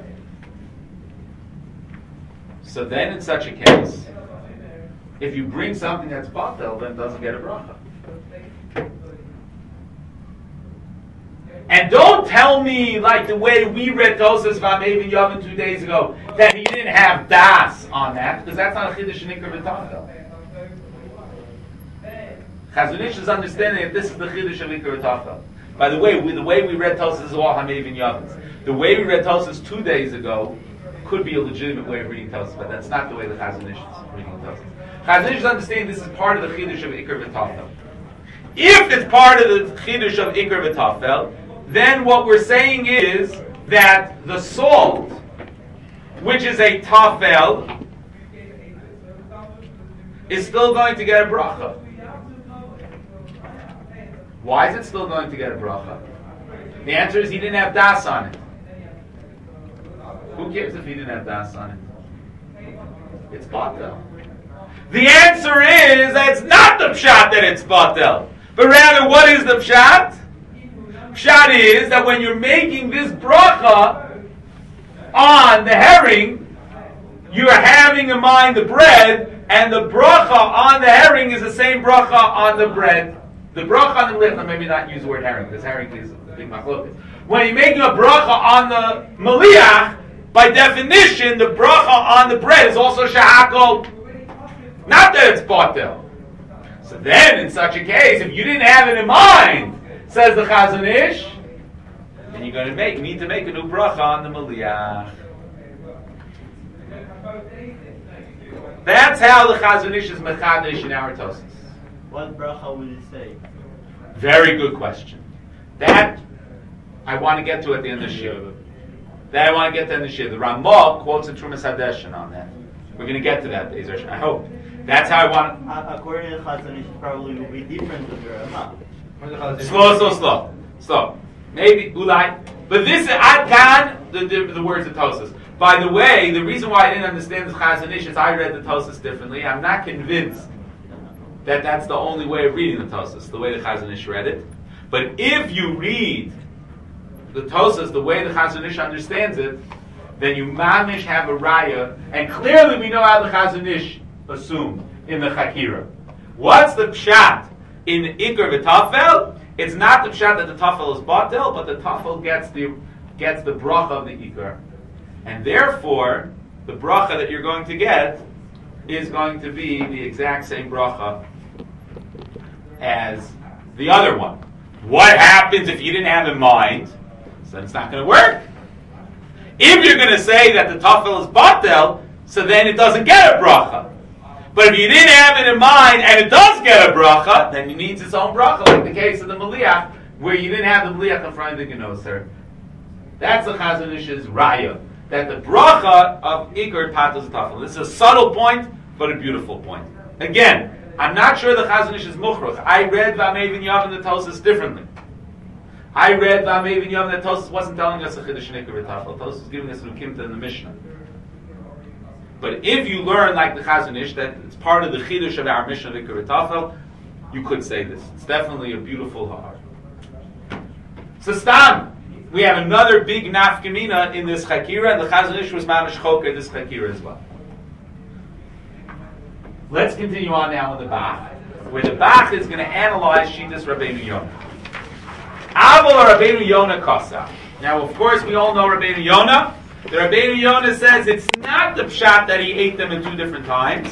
so then in such a case, if you bring something that's batel, then it doesn't get a bracha. And don't tell me, like the way we read Tosas V'Amevin Yavin 2 days ago, that he didn't have das on that, because that's not a Chiddush Nikar V'Tafel. Chazon Ish is understanding that this is the Chiddush of Nikar V'Tafel. By the way we read Tosas is all Hamevin Yavins. The way we read Tosas 2 days ago could be a legitimate way of reading Tosas, but that's not the way the Chazon Ish is reading Tosas. Chazon Ish is understanding this is part of the Chiddush of Ikar V'Tafel. If it's part of the Chiddush of Ikar V'Tafel, then what we're saying is that the salt, which is a tafel, is still going to get a bracha. Why is it still going to get a bracha? The answer is he didn't have das on it. Who cares if he didn't have das on it? It's batel. The answer is that it's not the pshat that it's batel, but rather what is the pshat? Pshat is that when you're making this bracha on the herring, you're having in mind the bread, and the bracha on the herring is the same bracha on the bread. The bracha on the lich, maybe not use the word herring, because herring is a big machlokas. When you're making a bracha on the meliach, by definition, the bracha on the bread is also shahakol. Not that it's batel. So then, in such a case, if you didn't have it in mind, says the Chazon Ish, then you're going to need to make a new bracha on the meliach. That's how the Chazon Ish is mechadesh in our Tosas. What bracha will it say? Very good question. That I want to get to at the end of the shir. The Ramah quotes in Trumas Hadeshin on that. We're going to get to that, Bezer. I hope. That's how I want. According to Chazon Ish, probably will be different to the Ramah. Slow. Maybe ulai, but this is adkan the words of Tosas. By the way, the reason why I didn't understand the Chazon Ish is I read the Tosas differently. I'm not convinced that that's the only way of reading the Tosas, the way the Chazon Ish read it. But if you read the Tosas the way the Chazon Ish understands it, then you mamish have a raya, and clearly we know how the Chazon Ish assumed in the Chakira. What's the pshat in Ikar v'Tafel? It's not the pshat that the Tafel is batel, but the Tafel gets the bracha of the Ikar, and therefore the bracha that you're going to get is going to be the exact same bracha as the other one. What happens if you didn't have in mind? So it's not going to work. If you're going to say that the Tafel is batel, so then it doesn't get a bracha. But if you didn't have it in mind and it does get a bracha, then it needs its own bracha, like the case of the Meliach, where you didn't have the Meliach in front of the Genosar. That's the Chazon Ish's raya, that the bracha of Ikar patos Tafel. This is a subtle point, but a beautiful point. Again, I'm not sure the Chazon Ish is muchroch. I read V'Amevin Yavin the Tosas differently. I read V'Amevin Yavin that Tosas wasn't telling us a Chiddush Ikar v'Tafel. Tosas was giving us an Ukimta in the Mishnah. But if you learn like the Chazon Ish, that it's part of the Chidush of our Mishnah of Ikar Tafel, you could say this. It's definitely a beautiful heart. So Stam, we have another big nafkamina in this Chakira, and the Chazon Ish was Mamash Choka in this Chakira as well. Let's continue on now in the Bach, where the Bach is going to analyze Shitas Rabbeinu Yonah. Aval Rabbeinu Yonah Kosa. Now, of course, we all know Rabbeinu Yonah. The Rabbeinu Yonah says it's not the pshat that he ate them in 2 different times,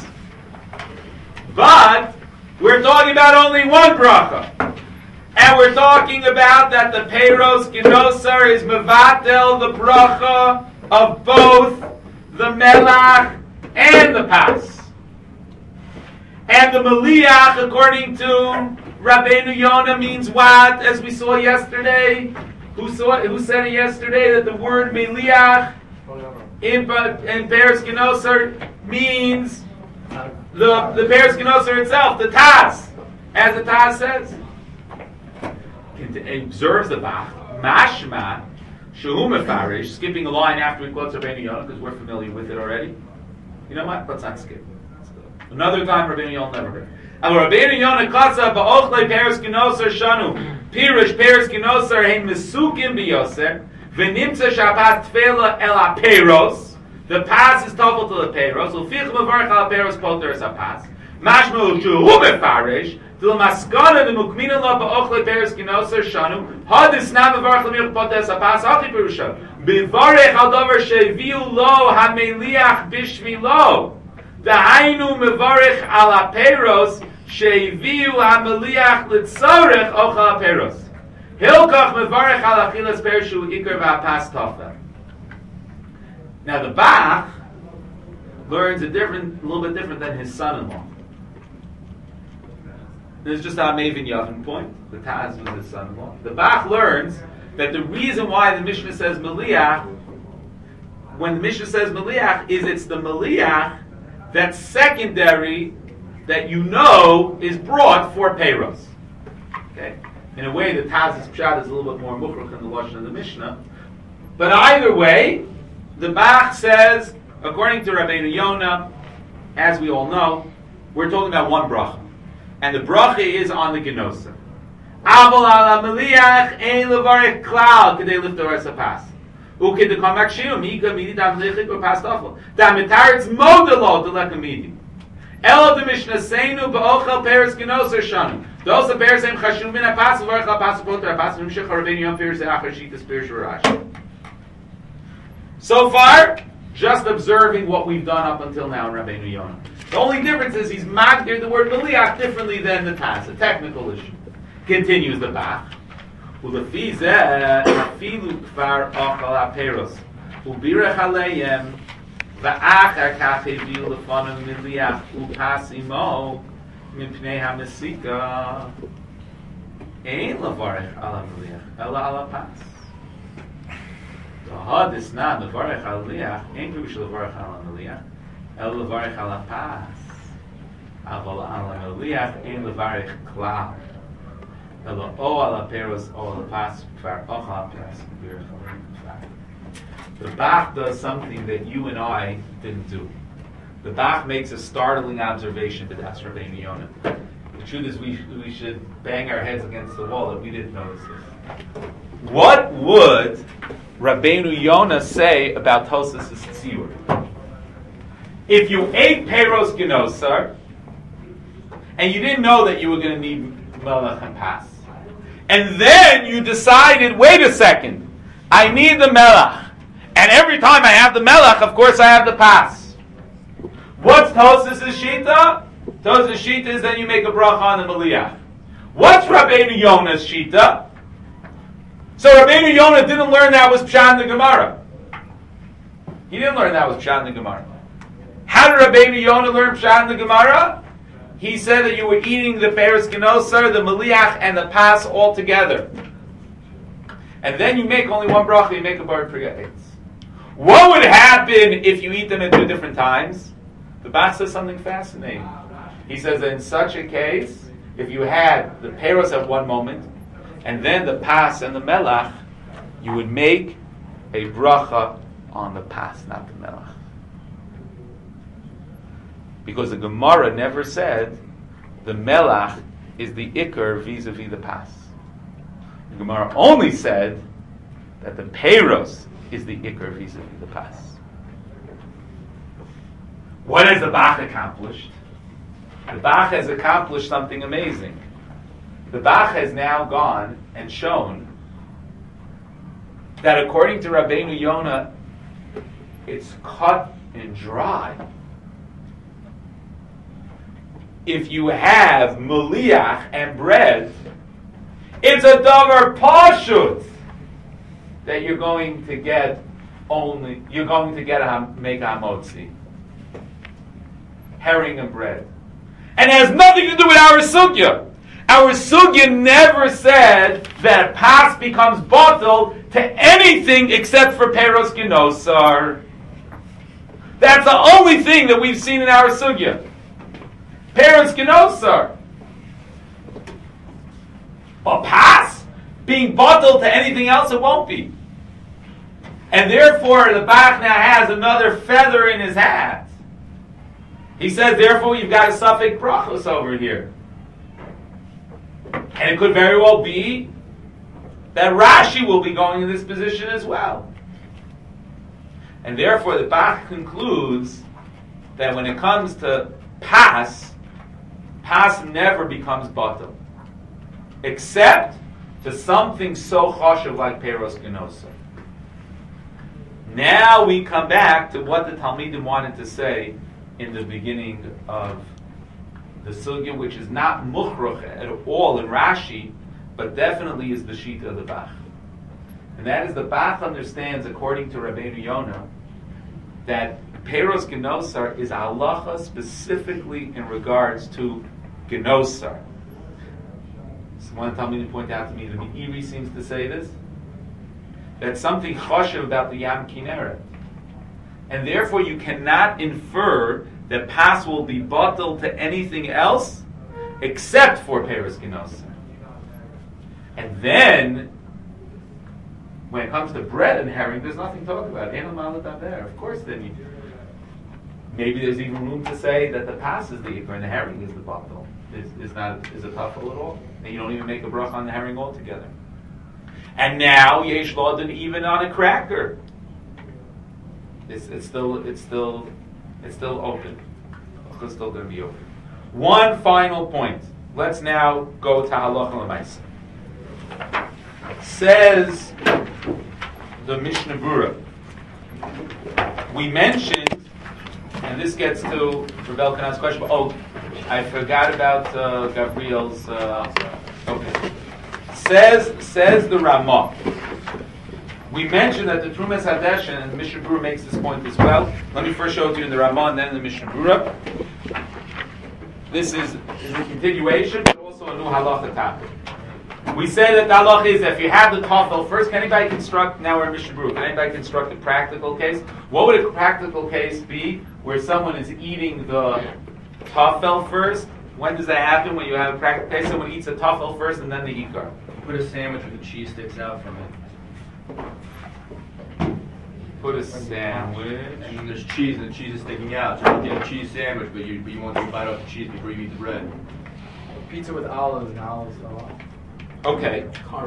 but we're talking about only one bracha. And we're talking about that the Peiros Genosar is mevatel the bracha of both the Melach and the Pas. And the Meliach, according to Rabbeinu Yonah, means what? As we saw yesterday, who said it yesterday that the word Meliach in Peiros Genosar means the Peiros Genosar itself, the Taz, as the Taz says. It observes the Bach, Mashma, Shehu Mefarish, skipping a line after we quote Rabbeinu Yonah because we're familiar with it already. You know what? Let's not skip. Another time Rabbeinu Yonah never heard. Rabbeinu Yonah Katsa Ba'ochle Peiros Genosar Shanu Pirish Peiros Genosar Hein Mesukim Biyoser V'nimtza Shabbat Tfela El HaPeiros. The Pas is tough to the Peiros. L'fich Mevarch Al HaPeiros Poter Es HaPas. Mashma Shehu Mefarish. The maskana the mukmina la ba'ochle Peiros Genosar Shanu hadis na mevarch l'mich Poter Es HaPas Achi Pirusha Bivarech Al Davar Sheviu Lo HaMeliach Bishvilo. Da'ainu mevarich al ha'peiros she'viu ha'meliach litzorech ochal ha'peiros. Hilkach mevarich al achilas perishu ikar v'hapas tafel. Now the Bach learns a little bit different than his son-in-law. This is just our Maven Yavin point. The Taz was his son-in-law. The Bach learns that the reason why the Mishnah says meliach, when the Mishnah says meliach, is it's the meliach that's secondary, that you know is brought for Peiros. Okay? In a way, the Taz's pshat is a little bit more mukhrach than the Lashon of the Mishnah. But either way, the Bach says, according to Rabbeinu Yonah, as we all know, we're talking about one bracha. And the bracha is on the Genosa. Aval ala meliach ein levarich klal kedei lifto Oros HaPas. Uke de kamakshiyum mika midi dav lechik or pastafel. Da mitaritz modelo de lekamidi. Elo de Mishnah seinu ba'ochel Peiros Genosar Shanu. Those the Peiros em chashuv min HaPas levarich HaPas poter HaPas v'mshich Rabbeinu Yonah Peiros Achar Shitas Peiros Rashi. So far, just observing what we've done up until now in Rabbeinu Yonah. The only difference is he's magdir the word meliach differently than the Taz, a technical issue. Continues the Bach. Ulefi zeh afilu kvar ochal ha'peiros ubirach aleihem va'achar kach heviu lefanam meliach upas imo mipnei hamesika ein levarech ala meliach ela ala pas. Hadis na levarech ala meliach ein pirush levarech ala meliach ela levarech ala pas. Aval ala meliach ein levarech klal. The Bach does something that you and I didn't do. The Bach makes a startling observation to Das Rabbeinu Yonah. The truth is we should bang our heads against the wall that we didn't notice this. What would Rabbeinu Yonah say about Tosas' Tziyur? If you ate Peiros Genosar and you didn't know that you were going to need Melech and Pas, and then you decided, wait a second, I need the Melech. And every time I have the Melech, of course I have the Pas. What's Tosas' Shita? Tosas' Shita is then you make a bracha on the Meliach. What's Rabbeinu Yonah's Shita? So Rabbeinu Yonah didn't learn that was Pshat in the Gemara. He didn't learn that was Pshat in the Gemara. How did Rabbeinu Yonah learn Pshat in the Gemara? He said that you were eating the Peiros Genosar, the Meliach, and the Pas all together. And then you make only one bracha, you make a bar priya eitz. What would happen if you eat them at 2 different times? The Bach says something fascinating. He says that in such a case, if you had the Peiros at one moment, and then the Pas and the Melach, you would make a bracha on the Pas, not the Melach. Because the Gemara never said the melach is the ikar vis-a-vis the pas. The Gemara only said that the peiros is the ikar vis-a-vis the pas. What has the Bach accomplished? The Bach has accomplished something amazing. The Bach has now gone and shown that according to Rabbeinu Yonah, it's cut and dry. If you have meliach and bread, it's a davar pashut that you're going to get make a hamotzi. Herring and bread. And it has nothing to do with our sugya. Our sugya never said that pas becomes bottle to anything except for peros genosar. That's the only thing that we've seen in our sugya. Peros genosar. But pas being bottled to anything else, it won't be. And therefore, the Bach now has another feather in his hat. He says, therefore, you've got a suffix brachos over here. And it could very well be that Rashi will be going in this position as well. And therefore, the Bach concludes that when it comes to pas never becomes batel, except to something so choshev like peros genosa. Now we come back to what the Talmidim wanted to say in the beginning of the sugya, which is not muchroch at all in Rashi, but definitely is the shita of the Bach. And that is, the Bach understands, according to Rabbeinu Yonah, that peros genosar is halacha specifically in regards to genosar. So one Talmidim pointed out to me, the Meiri seems to say this, that something choshev about the Yam Kinneret. And therefore you cannot infer that pas will be bottled to anything else except for peros genosar. And then, when it comes to bread and herring, there's nothing to talk about. Of course, then maybe there's even room to say that the pas is the ikar and the herring is the bottle. Is a tafel at all, and you don't even make a bracha on the herring altogether. And now yesh lodan even on a cracker. It's still open. It's still going to be open. One final point. Let's now go to halacha l'maisa. Says the Mishnah Berurah. We mentioned, and this gets to Rebel Kanan's question. Oh, I forgot about Gabriel's. Okay. Says the Ramah. We mentioned that the Trumas Hadesh, and the Mishnah Berurah makes this point as well. Let me first show it to you in the Ramah and then in the Mishnah Berurah. This is a continuation, but also a new halacha topic. We say that the halacha is that if you have the tafel first, can anybody construct, now we're in Mishnah Berurah, can anybody construct a practical case? What would a practical case be where someone is eating the tafel first? When does that happen? When you have a practical case, someone eats the tafel first and then the ikar. Put a sandwich with the cheese sticks out from it. Put a sandwich. And then there's cheese, and the cheese is sticking out. So you get a cheese sandwich, but you want to bite off the cheese before you eat the bread. Pizza with olives and olives. Okay.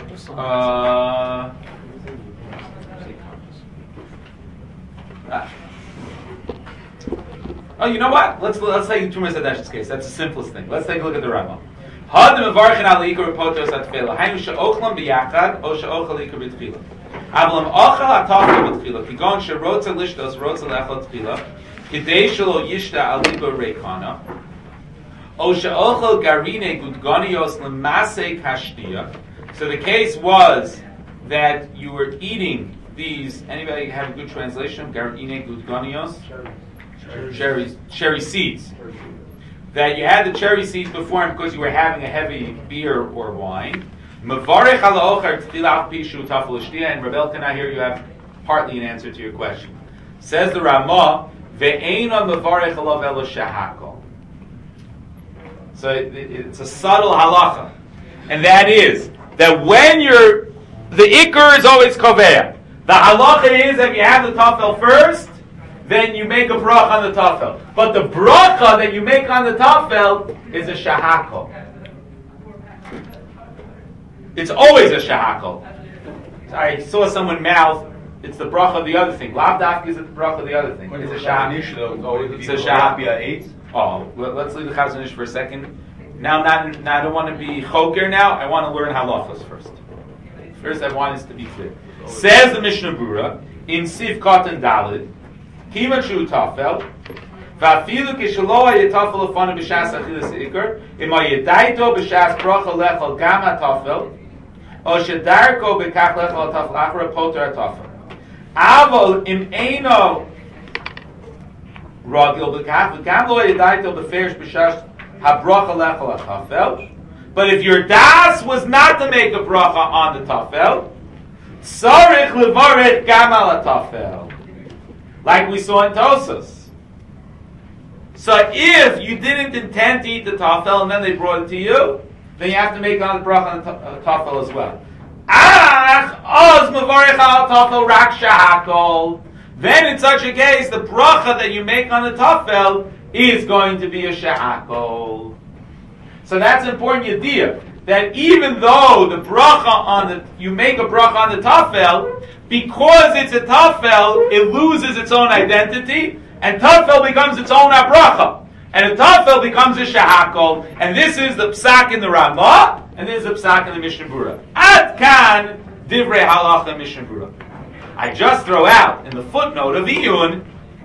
Oh, you know what? Let's take Tumas Hadesh's case. That's the simplest thing. Let's take a look at the Rambam. Hadim mevarchen al ikar potos atfila. Hainu she'ochlam biyachad o she'ochal ikar b'tfila. Avlam ochal atafel b'tfila. Kigon she'rotza lishtos rotza lechol tfila. Kidei shelo yishta al libo reikana. O she'ochal garine gudgonios l'masei kashtia. So the case was that you were eating these. Anybody have a good translation of garine gudgonios? Cherry seeds. That you had the cherry seeds before because you were having a heavy beer or wine. Mavarech ala ochar tefillah pishu tafel shtia. And Rebel Kana, here you have partly an answer to your question. Says the Ramah, ve'eina mavarech alav elo shehakol. So it's a subtle halacha, and that is that when the ikar is always koveya. The halacha is that if you have the tafel first, then you make a bracha on the tafel. But the bracha that you make on the tafel is a shahakol. It's always a shahakol. I saw someone mouth, it's the bracha of the other thing. Lav dafka is the bracha of the other thing. It's a shahakol. It's a shahakol. Oh, let's leave the Chazon Ish for a second. Now I don't want to be choker now. I want to learn halachos first. First, I want this to be clear. Says the Mishnah Berurah in Sif Katan Dalid, Kivan Shu Tafel, Va'afilu Kishalo Yetafel Lefana B'Shas Achilas Ikar, Ima Yedaito B'Shas Bracha Lechal Gama Tafel, O Shedarko B'Kach Lechal Tafel Achra Poter Tafel. Avol Im Eino Ragil B'Kach V'Gam Lo Yedaito B'Ferish B'Shas HaBracha Lechal Tafel. But if your das was not to make a bracha on the tafel, sarich levaret gamal tafel, like we saw in Tosas. So if you didn't intend to eat the tafel and then they brought it to you, then you have to make on the bracha on the tafel as well. Ach oz mevarich al tafel rak shahakol. Then in such a case, the bracha that you make on the tafel is going to be a shahakol. So that's an important idea, that even though the bracha you make a bracha on the tafel, because it's a tafel, it loses its own identity, and tafel becomes its own bracha. And a tafel becomes a shahakol, and this is the psak in the Ramah, and this is the psak in the Mishnah Berurah. Ad kan divrei halacha Mishnah Berurah. I just throw out in the footnote of Iyun,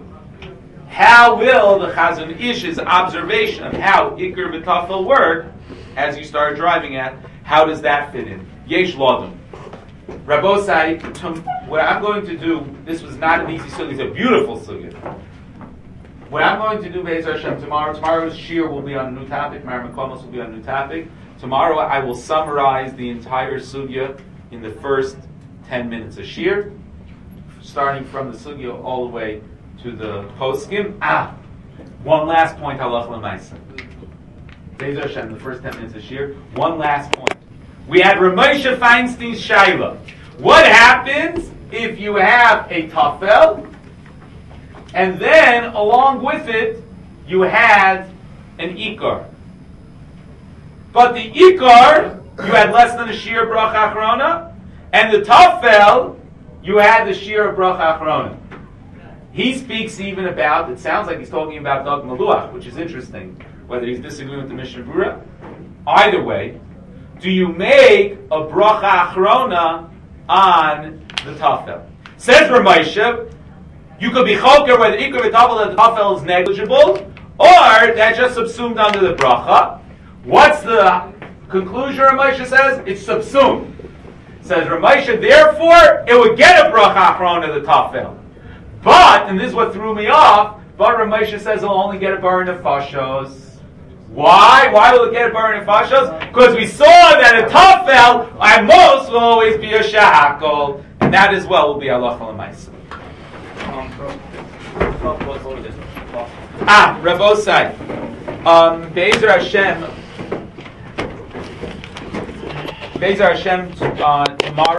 how will the Chazon Ish's observation of how Iker v'Tafel work, as you start driving at, how does that fit in? Yesh Lodum. Rabbosai, what I'm going to do, this was not an easy sugya, it's a beautiful sugya. What I'm going to do, Be'ezer Hashem, tomorrow's shir will be on a new topic, Mar Makomos will be on a new topic. Tomorrow I will summarize the entire sugya in the first 10 minutes of shir, starting from the sugya all the way to the poskim. One last point, halach l'maisa. Be'ezer Hashem, the first 10 minutes of shir. One last point. We had Ramosha Feinstein's shaila. What happens if you have a tafel, and then along with it you had an ikar? But the ikar, you had less than a shir bracha achrona, and the tafel, you had the shir bracha achrona. He speaks even about, it sounds like he's talking about Dag Maluach, which is interesting, whether he's disagreeing with the Mishnah Berurah. Either way, do you make a bracha achrona on the tafel? Says Ramosha, you could be choker whether ikar v'tafel and the tafel is negligible, or that's just subsumed under the bracha. What's the conclusion Ramosha says? It's subsumed. Says Ramosha, therefore, it would get a bracha achrona the tafel. But, and this is what threw me off, but Ramosha says it'll only get a bar nefashos. Why? Why will it get a bar nefashos? Because we saw that a tafel, at most, will always be a shahakol, and that as well will be halacha l'maisa. Rabosai. Be'ezer Hashem, tomorrow.